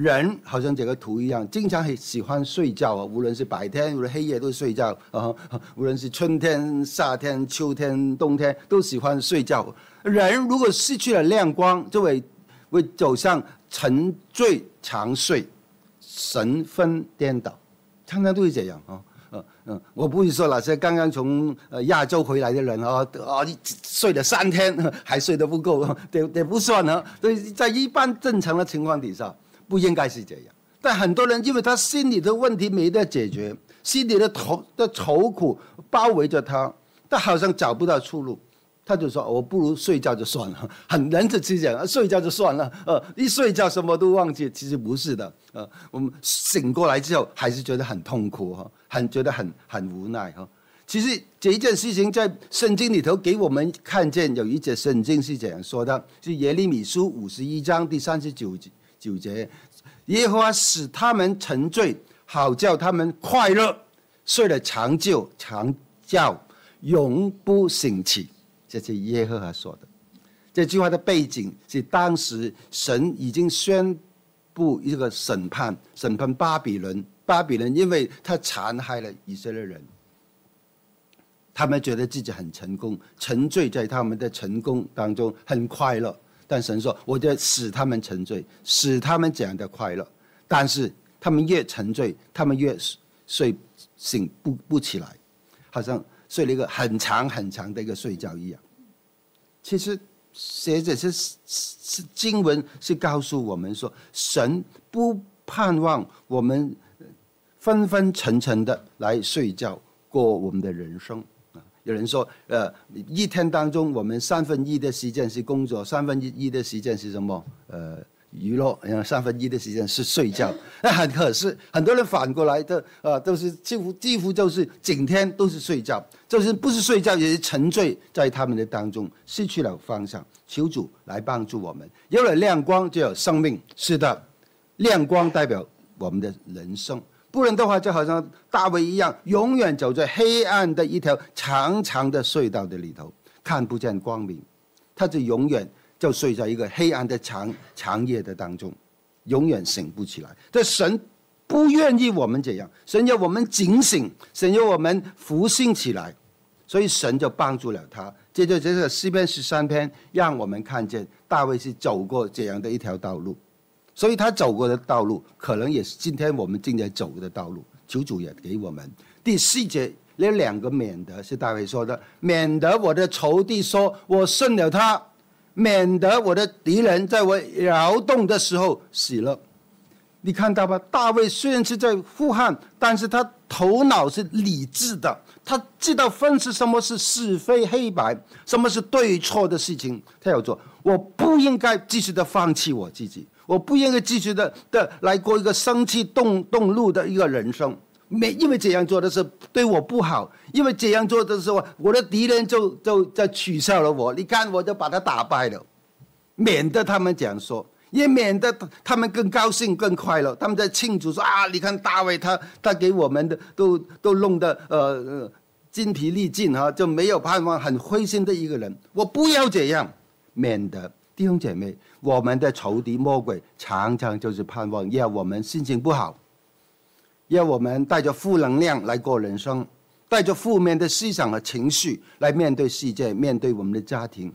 人好像这个图一样，经常很喜欢睡觉啊，无论是白天，无论黑夜都睡觉啊，无论是春天、夏天、秋天、冬天，都喜欢睡觉。人如果失去了亮光，就会会走向沉醉长睡，神魂颠倒，常常都是这样啊。嗯嗯，我不是说那些刚刚从呃亚洲回来的人哦哦，睡了三天还睡得不够，也也不算啊。所以在一般正常的情况底下，不应该是这样。但很多人因为他心里的问题没得解决，心里的愁的愁苦包围着他，他好像找不到出路。他就说：“我不如睡觉就算了。”很人之常讲，睡觉就算了。呃，一睡觉什么都忘记，其实不是的。呃，我们醒过来之后，还是觉得很痛苦哈，很觉得很很无奈哈。其实这一件事情在圣经里头给我们看见，有一节圣经是这样说的，是耶利米书五十一章第三十九九节：耶和华使他们沉醉，好叫他们快乐，睡了长久长觉，永不醒起。这是耶和华说的。这句话的背景是当时神已经宣布一个审判，审判巴比伦。巴比伦因为他残害了以色列人，他们觉得自己很成功，沉醉在他们的成功当中，很快乐。但神说：“我就使他们沉醉，使他们这样的快乐。但是他们越沉醉，他们越睡醒不不起来，好像睡了一个很长很长的一个睡觉一样。”其实写这些经文是告诉我们说，神不盼望我们昏昏沉沉的来睡觉过我们的人生。有人说，呃，一天当中我们三分一的时间是工作，三分一的时间是什么？呃。娱乐，然后三分一的时间是睡觉。那很可是很多人反过来的，呃，都是几乎几乎就是整天都是睡觉，就是不是睡觉也是沉醉在他们的当中，失去了方向。求主来帮助我们，有了亮光就有生命。是的，亮光代表我们的人生，不然的话就好像大卫一样，永远走在黑暗的一条长长的隧道的里头，看不见光明，他就永远就睡在一个黑暗的长长夜的当中，永远醒不起来。但神不愿意我们这样，神要我们警醒，神要我们复兴起来，所以神就帮助了他。接着这个诗篇十三篇，让我们看见大卫是走过这样的一条道路，所以他走过的道路，可能也是今天我们正在走的道路。求主也给我们。第四节那两个免得是大卫说的，免得我的仇敌说我胜了他，免得我的敌人在我摇动的时候死了。你看到吧？大卫虽然是在呼喊，但是他头脑是理智的，他知道分析什么是是非黑白，什么是对错的事情。他要做，我不应该继续的放弃我自己，我不应该继续的的来过一个生气动动怒的一个人生。没，因为这样做的时候对我不好，因为这样做的时候，我的敌人就就在取笑了我。你看，我就把他打败了，免得他们这样说，也免得他们更高兴、更快乐。他们在庆祝说啊，你看大卫他他给我们的都都弄得呃呃筋疲力尽哈，就没有盼望，很灰心的一个人。我不要这样，免得弟兄姐妹，我们的仇敌魔鬼常常就是盼望要我们心情不好。要我们带着负能量来过人生，带着负面的思想和情绪来面对世界，面对我们的家庭。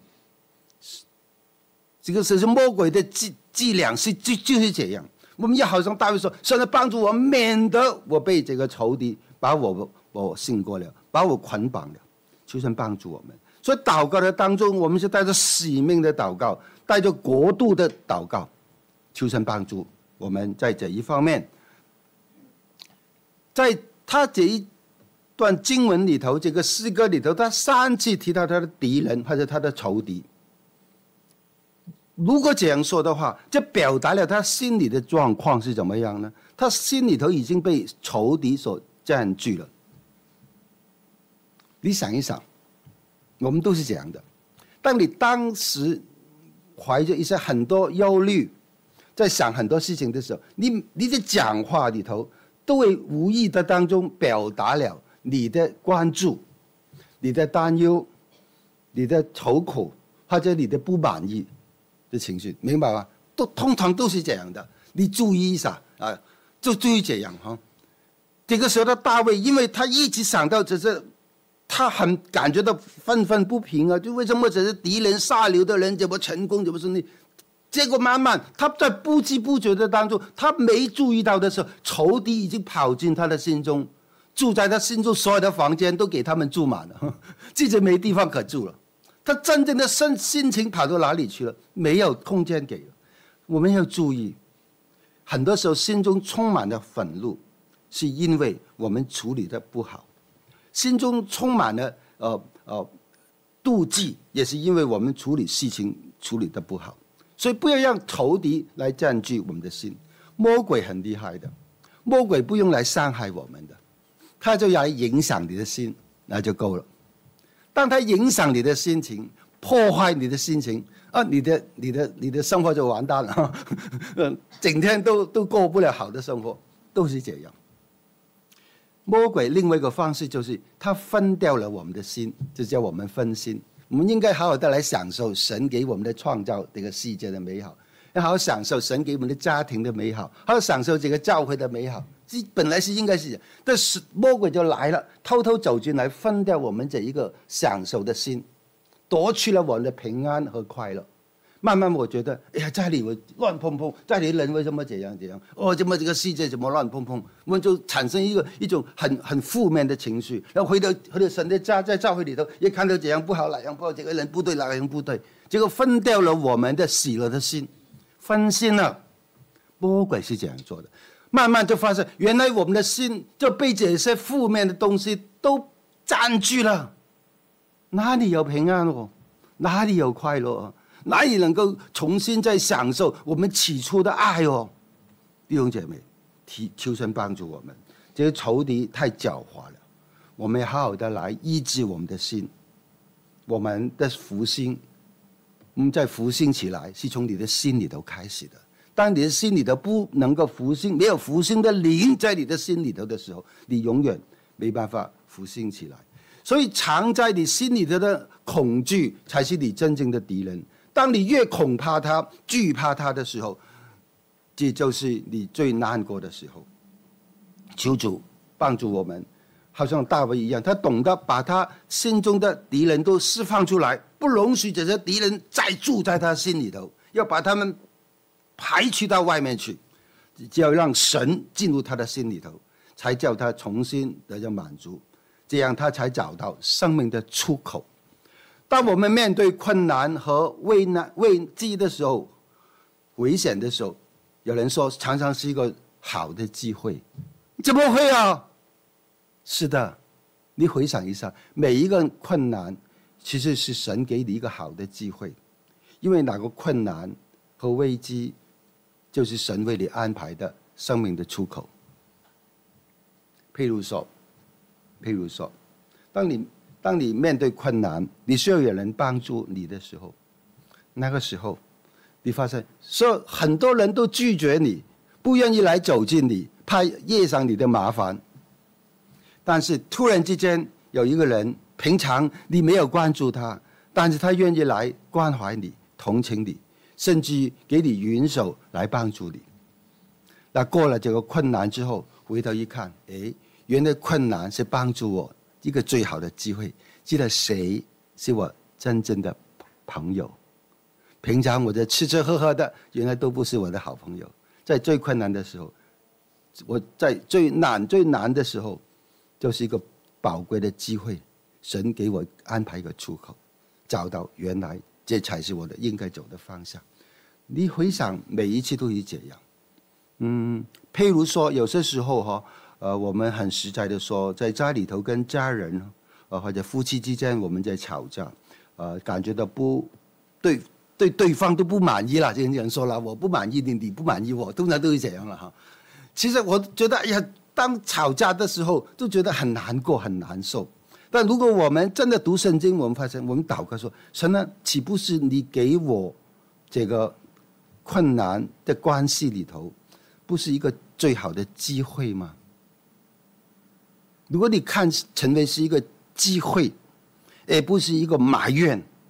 这个是魔鬼的伎伎俩，是就就是这样。我们要好像大卫说：“神来帮助我，免得我被这个仇敌把我我胜过了，把我捆绑了。”求神帮助我们。所以祷告的当中，我们是带着使命的祷告，带着国度的祷告。求神帮助我们在这一方面。在他这一段经文里头，这个诗歌里头，他三次提到他的敌人或者他的仇敌。如果这样说的话，这表达了他心里的状况是怎么样呢？他心里头已经被仇敌所占据了。你想一想，我们都是这样的。当你当时怀着一些很多忧虑，在想很多事情的时候，你你的讲话里头都会无意的当中表达了你的关注、你的担忧、你的愁苦或者你的不满意的情绪，明白吗？都通常都是这样的。 你注意一下啊，就注意这样哈。这个时候的大卫，因为他一直想到只是他很感觉到愤愤不平啊，就为什么只是敌人下流的人怎么成功怎么顺利？结果慢慢他在不知不觉的当中，他没注意到的时候，仇敌已经跑进他的心中，住在他心中，所有的房间都给他们住满了，自己没地方可住了。他真正的心心情跑到哪里去了？没有空间给了。我们要注意，很多时候心中充满了愤怒，是因为我们处理的不好；心中充满了呃呃妒忌，也是因为我们处理事情处理的不好。所以不要让仇敌来占据我们的心。魔鬼很厉害的，魔鬼不用来伤害我们的，他就来影响你的心，那就够了。当他影响你的心情，破坏你的心情啊，你的你的你的生活就完蛋了，整天都都过不了好的生活，都是这样。魔鬼另外一个方式就是他分掉了我们的心，就叫我们分心。我们应该好好的来享受神给我们的创造这个世界的美好，要好好享受神给我们的家庭的美好，好好享受这个教会的美好。这本来是应该是这样，但是魔鬼就来了，偷偷走进来，分掉我们这一个享受的心，夺去了我们的平安和快乐。慢慢我觉得，哎呀，家里我乱碰碰，家里人为什么这样这样？哦，怎么这个世界怎么乱碰碰？我们就产生一个一种很很负面的情绪。然后回到回到神的家，在教会里头也看到这样不好，那样不好，这个人不对，那个人不对，结果分掉了我们的喜乐的心，分心了。魔鬼是这样做的，慢慢就发现，原来我们的心就被这些负面的东西都占据了，哪里有平安哦？哪里有快乐哦？哪里能够重新再享受我们起初的爱哦？弟兄姐妹，求神帮助我们。这个仇敌太狡猾了，我们要好好的来医治我们的心。我们的复兴，我们在复兴起来是从你的心里头开始的。当你的心里头不能够复兴，没有复兴的灵在你的心里头的时候，你永远没办法复兴起来。所以藏在你心里头的恐惧才是你真正的敌人。当你越恐怕他、惧怕他的时候，这就是你最难过的时候。求主帮助我们，好像大卫一样，他懂得把他心中的敌人都释放出来，不容许这些敌人再住在他心里头，要把他们排除到外面去，只要让神进入他的心里头，才叫他重新得到满足，这样他才找到生命的出口。当我们面对困难和危难危机的时候，危险的时候，有人说常常是一个好的机会。怎么会啊？是的，你回想一下，每一个困难其实是神给你一个好的机会，因为哪个困难和危机就是神为你安排的生命的出口。譬如说譬如说当你当你面对困难，你需要有人帮助你的时候，那个时候你发现说很多人都拒绝你，不愿意来走近你，怕惹上你的麻烦。但是突然之间有一个人，平常你没有关注他，但是他愿意来关怀你、同情你，甚至给你援手来帮助你。那过了这个困难之后，回头一看，诶，原来困难是帮助我一个最好的机会，知道谁是我真正的朋友。平常我在吃吃喝喝的，原来都不是我的好朋友。在最困难的时候，我在最难最难的时候，就是一个宝贵的机会，神给我安排一个出口，找到原来这才是我的应该走的方向。你回想每一次都是这样。嗯，譬如说有些时候哈，呃，我们很实在的说，在家里头跟家人，呃，或者夫妻之间，我们在吵架，呃，感觉到不对，对对方都不满意了。这人说了，我不满意你，你不满意我，通常都是这样了哈。其实我觉得，哎呀，当吵架的时候，就觉得很难过，很难受。但如果我们真的读圣经，我们发现，我们祷告说，神啊，岂不是你给我这个困难的关系里头，不是一个最好的机会吗？如果你看成为是一个机会，而不是一个埋怨，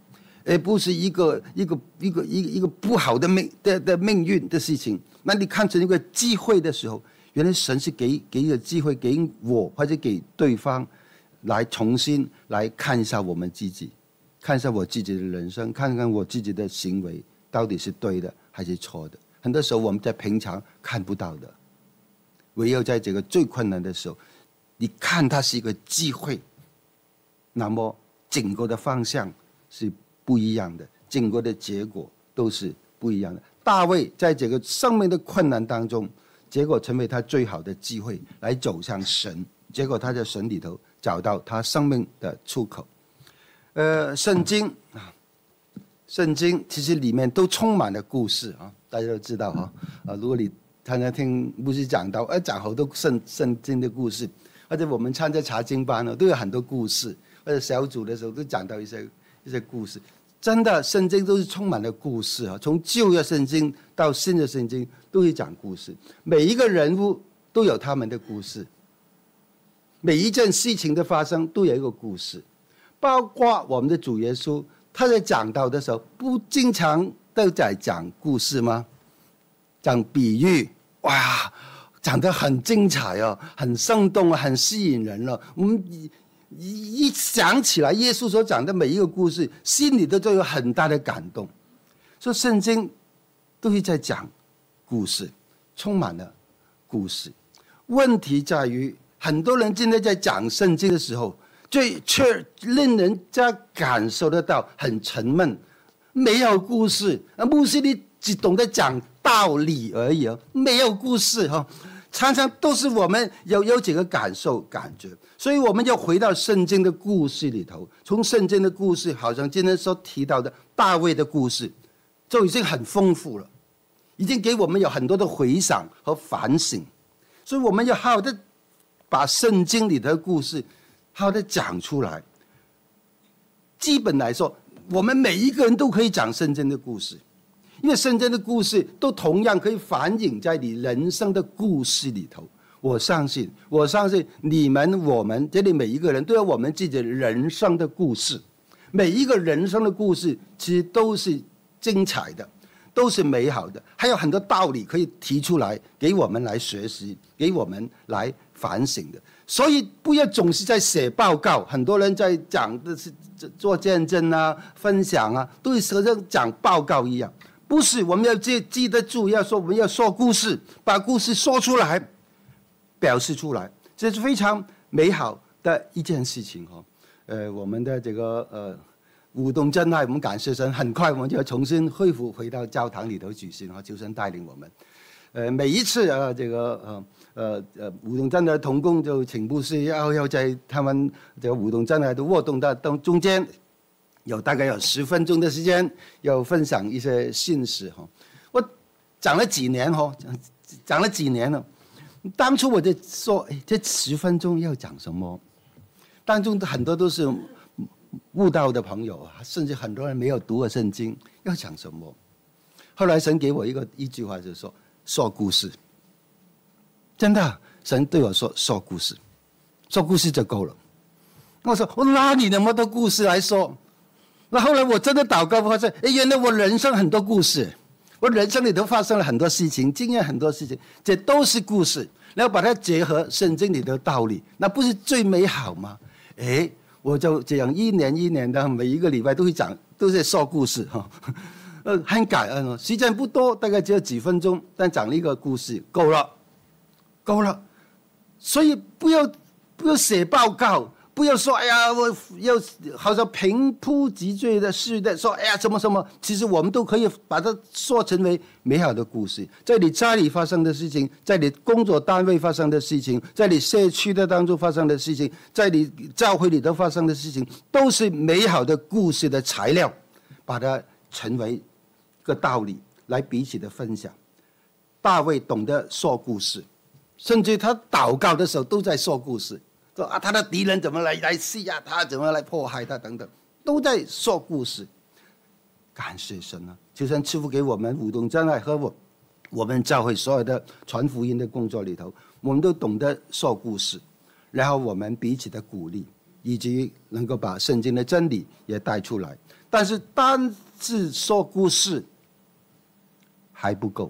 而不是一个一个一个一个一个不好的命的的命运的事情。那你看成一个机会的时候，原来神是给给一个机会给我或者给对方，来重新来看一下我们自己，看一下我自己的人生，看看我自己的行为到底是对的还是错的。很多时候我们在平常看不到的，唯有在这个最困难的时候，你看它是一个机会，那么整个的方向是不一样的，整个的结果都是不一样的。大卫在这个生命的困难当中，结果成为他最好的机会来走向神，结果他在神里头找到他生命的出口。呃，圣经啊，圣经其实里面都充满了故事啊，大家都知道啊。啊，如果你常常听牧师讲到，呃，讲好多圣圣经的故事，或者我们参加查经班呢，都有很多故事，或者小组的时候都讲到一些一些故事。真的，圣经都是充满了故事啊！从旧约圣经到新的圣经，都会讲故事。每一个人物都有他们的故事，每一件事情的发生都有一个故事。包括我们的主耶稣，他在讲道的时候，不经常都在讲故事吗？讲比喻，哇，讲得很精彩哦，很生动，很吸引人了。我们一想起来耶稣所讲的每一个故事，心里都都有很大的感动。所以圣经都是在讲故事，充满了故事。问题在于，很多人今天在讲圣经的时候，却却令人家感受得到很沉闷，没有故事。牧师你只懂得讲道理而已，没有故事哈。常常都是我们有有几个感受感觉，所以我们要回到圣经的故事里头。从圣经的故事，好像今天所提到的大卫的故事，就已经很丰富了，已经给我们有很多的回想和反省。所以我们要好好的把圣经里的故事好好的讲出来。基本来说，我们每一个人都可以讲圣经的故事。因为圣经的故事都同样可以反映在你人生的故事里头。我相信，我相信你们、我们这里每一个人都有我们自己人生的故事。每一个人生的故事其实都是精彩的，都是美好的，还有很多道理可以提出来给我们来学习，给我们来反省的。所以不要总是在写报告，很多人在讲的是做见证啊、分享啊，都是好像讲报告一样。不是，我们要记记得住，要说我们要说故事，把故事说出来，表示出来，这是非常美好的一件事情哈。呃，我们的这个呃舞动真爱，我们感谢神，很快我们就要重新恢复回到教堂里头举行哈，求神带领我们。呃，每一次啊，这个呃呃呃舞动真爱的同工就请牧师要要在他们这个舞动真爱的活动的当中间。有大概有十分钟的时间，要分享一些信息哈。我讲了几年哈，讲了几年了。当初我就说，哎，这十分钟要讲什么？当中很多都是悟道的朋友啊，甚至很多人没有读过圣经，要讲什么？后来神给我一个一句话，就是说说故事。真的，神对我说说故事，说故事就够了。我说我哪里那么多故事来说？那后来我真的祷告发现，哎，原来我人生很多故事，我人生里头发生了很多事情，经验很多事情，这都是故事。然后把它结合圣经里的道理，那不是最美好吗？哎，我就这样一年一年的，每一个礼拜都会讲，都在说故事哈。呃，很感恩哦，时间不多，大概只有几分钟，但讲了一个故事，够了，够了。所以不要不要写报告。不要说哎呀，我要好像平铺直叙的似的说，哎呀，什么什么，其实我们都可以把它说成为美好的故事。在你家里发生的事情，在你工作单位发生的事情，在你社区的当中发生的事情，在你教会里头发生的事情，都是美好的故事的材料，把它成为一个道理来彼此的分享。大卫懂得说故事，甚至他祷告的时候都在说故事。说啊，他的敌人怎么来来欺压他，怎么来迫害他等等，都在说故事。感谢神啊！求神赐福给我们舞动真爱和我我们教会所有的传福音的工作里头，我们都懂得说故事，然后我们彼此的鼓励，以及能够把圣经的真理也带出来。 但是单是说故事还不够。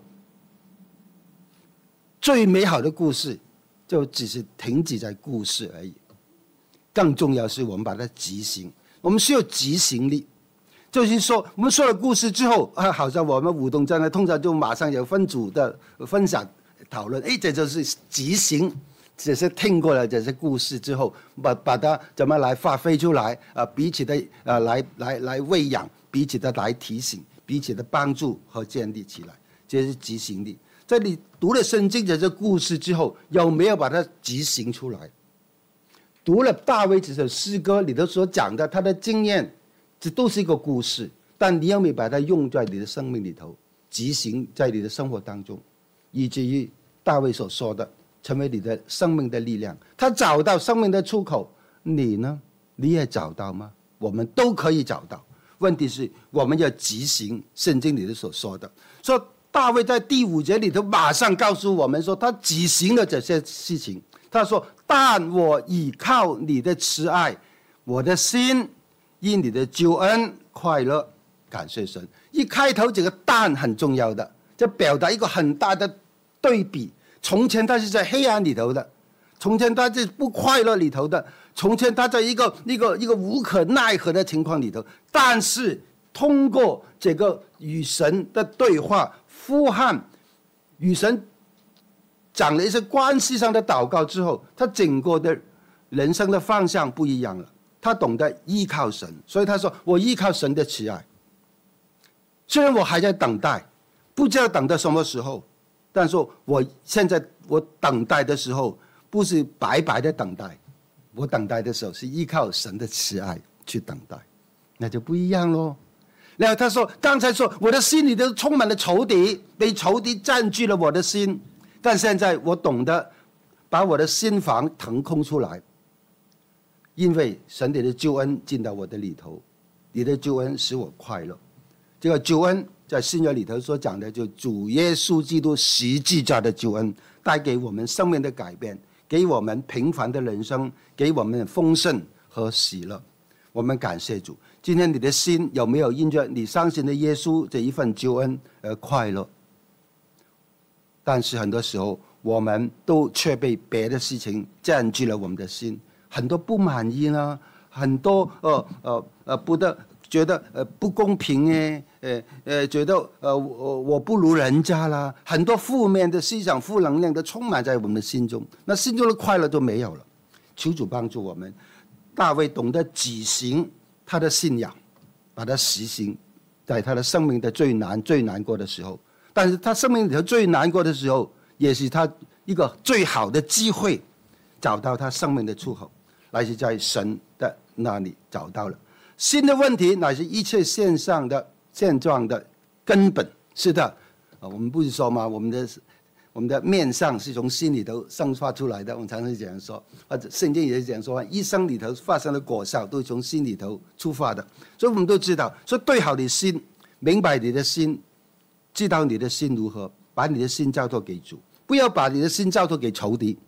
最美好的故事就只是停止在故事而已，更重要是我们把它执行。我们需要执行力，就是说我们说了故事之后啊，好像我们舞动站呢，通常就马上有分组的分享讨论，哎，这就是执行。只是听过了这些故事之后，把把它怎么来发挥出来啊？彼此的啊，来来来喂养，彼此的来提醒，彼此的帮助和建立起来，这是执行力。在你读了圣经这些故事之后，有没有把它执行出来？读了大卫这首诗歌里头所讲的他的经验，这都是一个故事，但你有没有把它用在你的生命里头，执行在你的生活当中，以至于大卫所说的成为你的生命的力量。他找到生命的出口，你呢？你也找到吗？我们都可以找到，问题是我们要执行圣经里头所说的。说大卫在第五节里头马上告诉我们说，他执行了这些事情。他说：但我倚靠你的慈爱，我的心因你的救恩快乐，感谢神。一开头这个但很重要的，这表达一个很大的对比。从前他是在黑暗里头的，从前他在不快乐里头的，从前他在一个一个一个无可奈何的情况里头，但是通过这个与神的对话、呼喊，与神讲了一些关系上的祷告之后，他整个的人生的方向不一样了。他懂得依靠神，所以他说：我依靠神的慈爱。虽然我还在等待，不知道等到什么时候，但是我现在我等待的时候不是白白的等待，我等待的时候是依靠神的慈爱去等待，那就不一样咯。然后他说，刚才说我的心里都充满了仇敌，被仇敌占据了我的心，但现在我懂得把我的心房腾空出来，因为神你的救恩进到我的里头，你的救恩使我快乐。这个救恩在新约里头所讲的，就主耶稣基督十字架的救恩，带给我们生命的改变，给我们平凡的人生，给我们丰盛和喜乐。我们感谢主。今天你的心有没有因着你相信的耶稣这一份救恩而快乐？但是很多时候我们都却被别的事情占据了我们的心，很多不满意呢，很多呃呃呃不得觉得呃不公平哎，呃呃觉得呃我我不如人家啦，很多负面的思想、负能量都充满在我们的心中，那心中的快乐都没有了。求主帮助我们。大卫懂得执行他的信仰，把它实行在他的生命的最难最难过的时候，但是他生命里头最难过的时候，也是他一个最好的机会，找到他生命的出口，乃是在神的那里找到了。新的问题乃是一切现象的现状的根本。是的，我们不是说吗？我们的我们的面相是从心里头生发出来的，我们常常这样说，或者圣经也是这样说，一生里头发生的果效都是从心里头出发的。所以我们都知道，说对好你心，明白你的心，知道你的心如何，把你的心交托给主，不要把你的心交托给仇敌。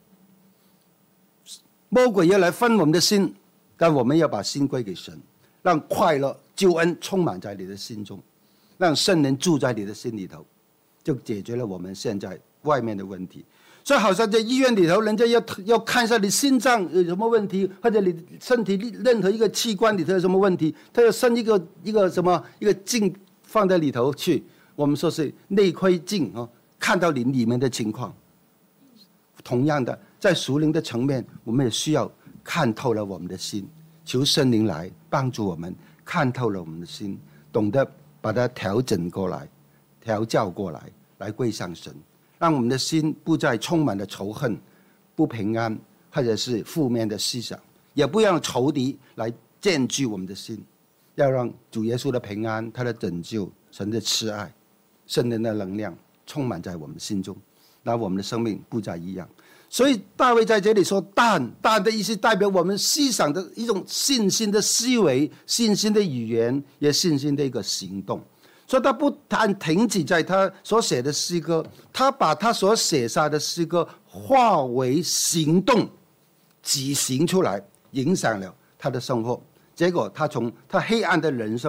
魔鬼要来分我们的心，但我们要把心归给神，让快乐救恩充满在你的心中，让圣灵住在你的心里头，就解决了我们现在外面的问题。所以好像在医院里头，人家要要看一下你心脏有什么问题，或者你身体任何一个器官里头有什么问题，他要伸一个一个什么一个镜放在里头去，我们说是内窥镜啊，看到你里面的情况。同样的，在属灵的层面，我们也需要看透了我们的心，求圣灵来帮助我们看透了我们的心，懂得把它调整过来，调教过来，来归向神，让我们的心不再充满了仇恨、不平安，或者是负面的思想，也不让仇敌来占据我们的心，要让主耶稣的平安、他的拯救、神的慈爱、圣灵的能量充满在我们心中，那我们的生命不再一样。所以大卫在这里说但，但的意思代表我们思想的一种信心的思维、信心的语言，也信心的一个行动。所以他不但停止在他所写的诗歌，他把他所写下的诗歌化为行动，执行出来，影响了他的生活。结果他从他黑暗的人生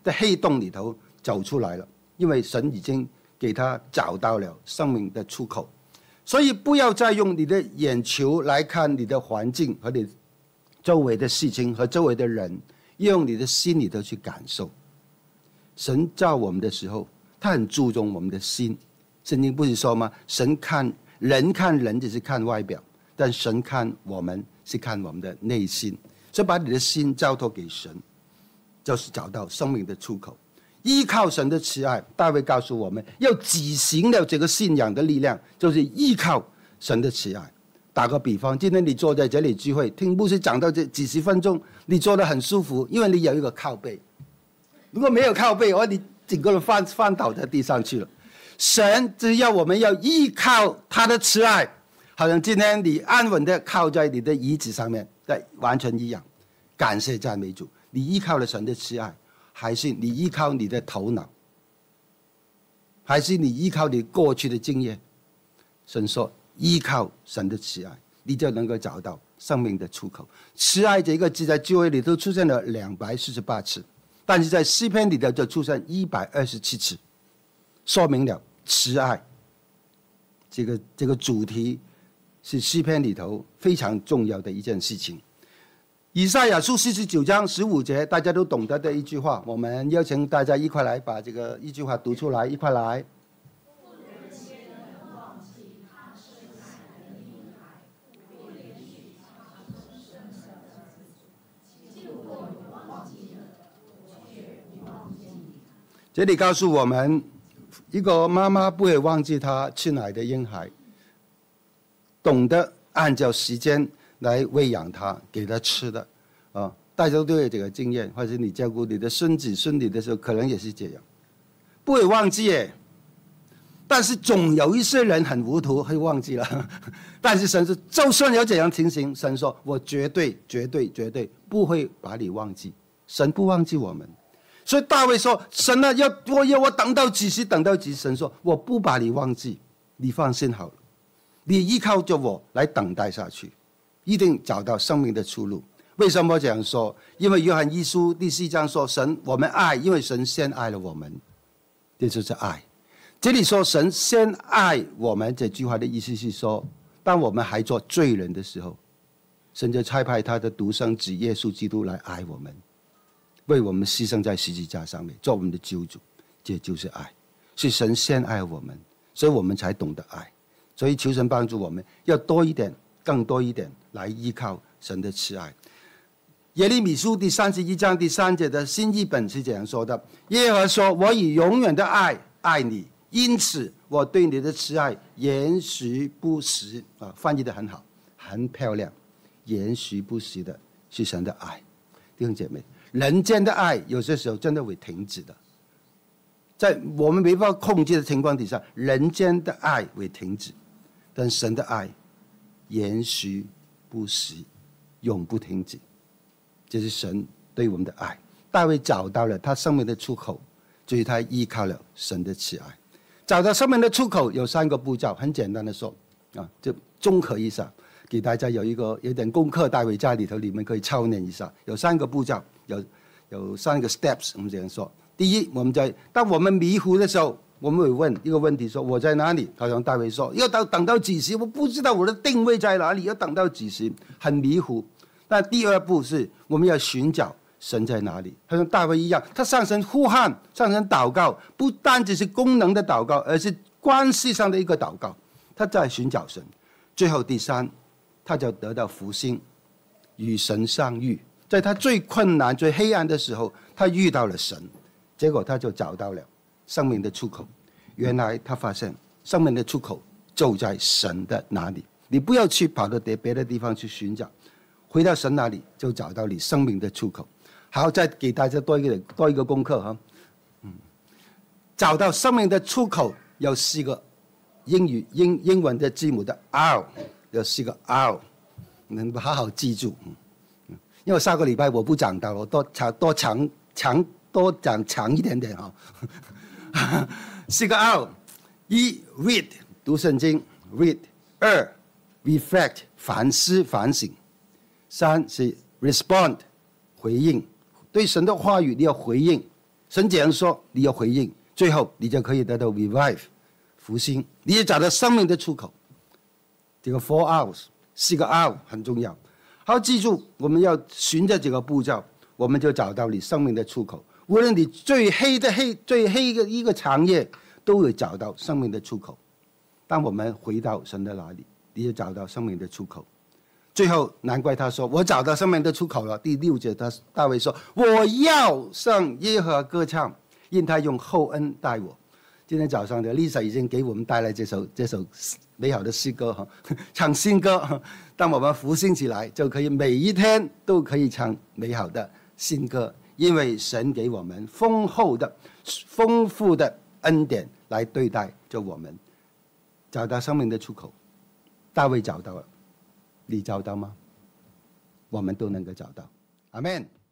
的黑洞里头走出来了，因为神已经给他找到了生命的出口。所以不要再用你的眼球来看你的环境和你周围的事情和周围的人，要用你的心里头去感受。神造我们的时候，他很注重我们的心。圣经不是说吗？神看人看人只是看外表，但神看我们是看我们的内心。所以把你的心交托给神，就是找到生命的出口。依靠神的慈爱，大卫告诉我们要举行了这个信仰的力量，就是依靠神的慈爱。打个比方，今天你坐在这里聚会，听牧师讲到这几十分钟，你坐得很舒服，因为你有一个靠背。如果没有靠背，哦，你整个人翻翻倒在地上去了。神只要我们要依靠他的慈爱，好像今天你安稳的靠在你的椅子上面，对，完全一样。感谢赞美主，你依靠了神的慈爱，还是你依靠你的头脑，还是你依靠你过去的经验？神说依靠神的慈爱，你就能够找到生命的出口。慈爱这个字在旧约里头出现了两百四十八次，但是在诗篇里头就出现一百二十七次，说明了慈爱这个这个主题是诗篇里头非常重要的一件事情。以赛亚书四十九章十五节，大家都懂得的一句话，我们邀请大家一块来把这个一句话读出来，一块来。这里告诉我们，一个妈妈不会忘记她亲爱的婴孩，懂得按照时间来喂养他，给他吃的，啊，大家都有这个经验，或者你照顾你的孙子孙女的时候，可能也是这样，不会忘记耶。但是总有一些人很糊涂，会忘记了。但是神说，就算有这样情形，神说我绝对绝对绝对不会把你忘记，神不忘记我们。所以大卫说，神啊，要我要我等到几时，等到几时？神说我不把你忘记，你放心好了，你依靠着我来等待下去，一定找到生命的出路。为什么这样说？因为约翰一书第四章说，神我们爱，因为神先爱了我们，这就是爱。这里说神先爱我们，这句话的意思是说，当我们还做罪人的时候，神就差派他的独生子耶稣基督来爱我们，为我们牺牲在十字架上面，做我们的救主。这就是爱，是神先爱我们，所以我们才懂得爱。所以求神帮助我们，要多一点，更多一点来依靠神的慈爱。耶利米书第三十一章第三节的新译本是这样说的：耶和华说，我以永远的爱爱你，因此我对你的慈爱延续不时。啊，翻译得很好，很漂亮。延续不时的是神的爱。弟兄姐妹，人间的爱有些时候真的会停止的，在我们没办法控制的情况底下，人间的爱会停止，但神的爱延续不时，永不停止。这是神对我们的爱。大卫找到了他生命的出口，所以他依靠了神的慈爱。找到生命的出口有三个步骤，很简单的说啊，就综合一下，给大家有一个有点功课带回家里头，你们可以操练一下。有三个步骤，有有三个 steps， 我们这样说。第一，我们在当我们迷糊的时候，我们会问一个问题，说我在哪里？好像大卫说，要到等到几时？我不知道我的定位在哪里，要等到几时？很迷糊。那第二步是我们要寻找神在哪里，他像大卫一样，他上神呼喊，上神祷告，不单只是功能的祷告，而是关系上的一个祷告，他在寻找神。最后第三，他就得到福星，与神相遇。在他最困难最黑暗的时候，他遇到了神，结果他就找到了生命的出口。原来他发现生命的出口就在神的哪里，你不要去跑到别的地方去寻找，回到神那里就找到你生命的出口。好，再给大家多一个多一个功课哈，嗯，找到生命的出口有四个英语英英文的字母的 R， 有四个 R， 能好好记住。嗯，因为下个礼拜我不讲到，我多讲多强强多讲强一点点哈。四个 R， 一 read 读圣经 read， 二 reflect 反思反省，三是 respond 回应。对神的话语你要回应， 神这样说，你要回应，最后你就可以得到 revive 复兴，你也找到生命的出口。这个 four hours 四个 hour 很重要。好，记住我们要循着这个步骤，我们就找到你生命的出口。无论你最黑的黑最黑的一个长夜，都会找到生命的出口。当我们回到神的那里，你就找到生命的出口。最后，难怪他说：“我找到生命的出口了。”第六节，他大卫说：“我要向耶和华歌唱，因他用厚恩待我。”今天早上的 Lisa 已经给我们带来这首这首美好的诗歌哈，唱新歌。当我们复兴起来，就可以每一天都可以唱美好的新歌，因为神给我们丰厚的、丰富的恩典来对待着我们，找到生命的出口。大卫找到了。你找到吗？我们都能够找到。阿们。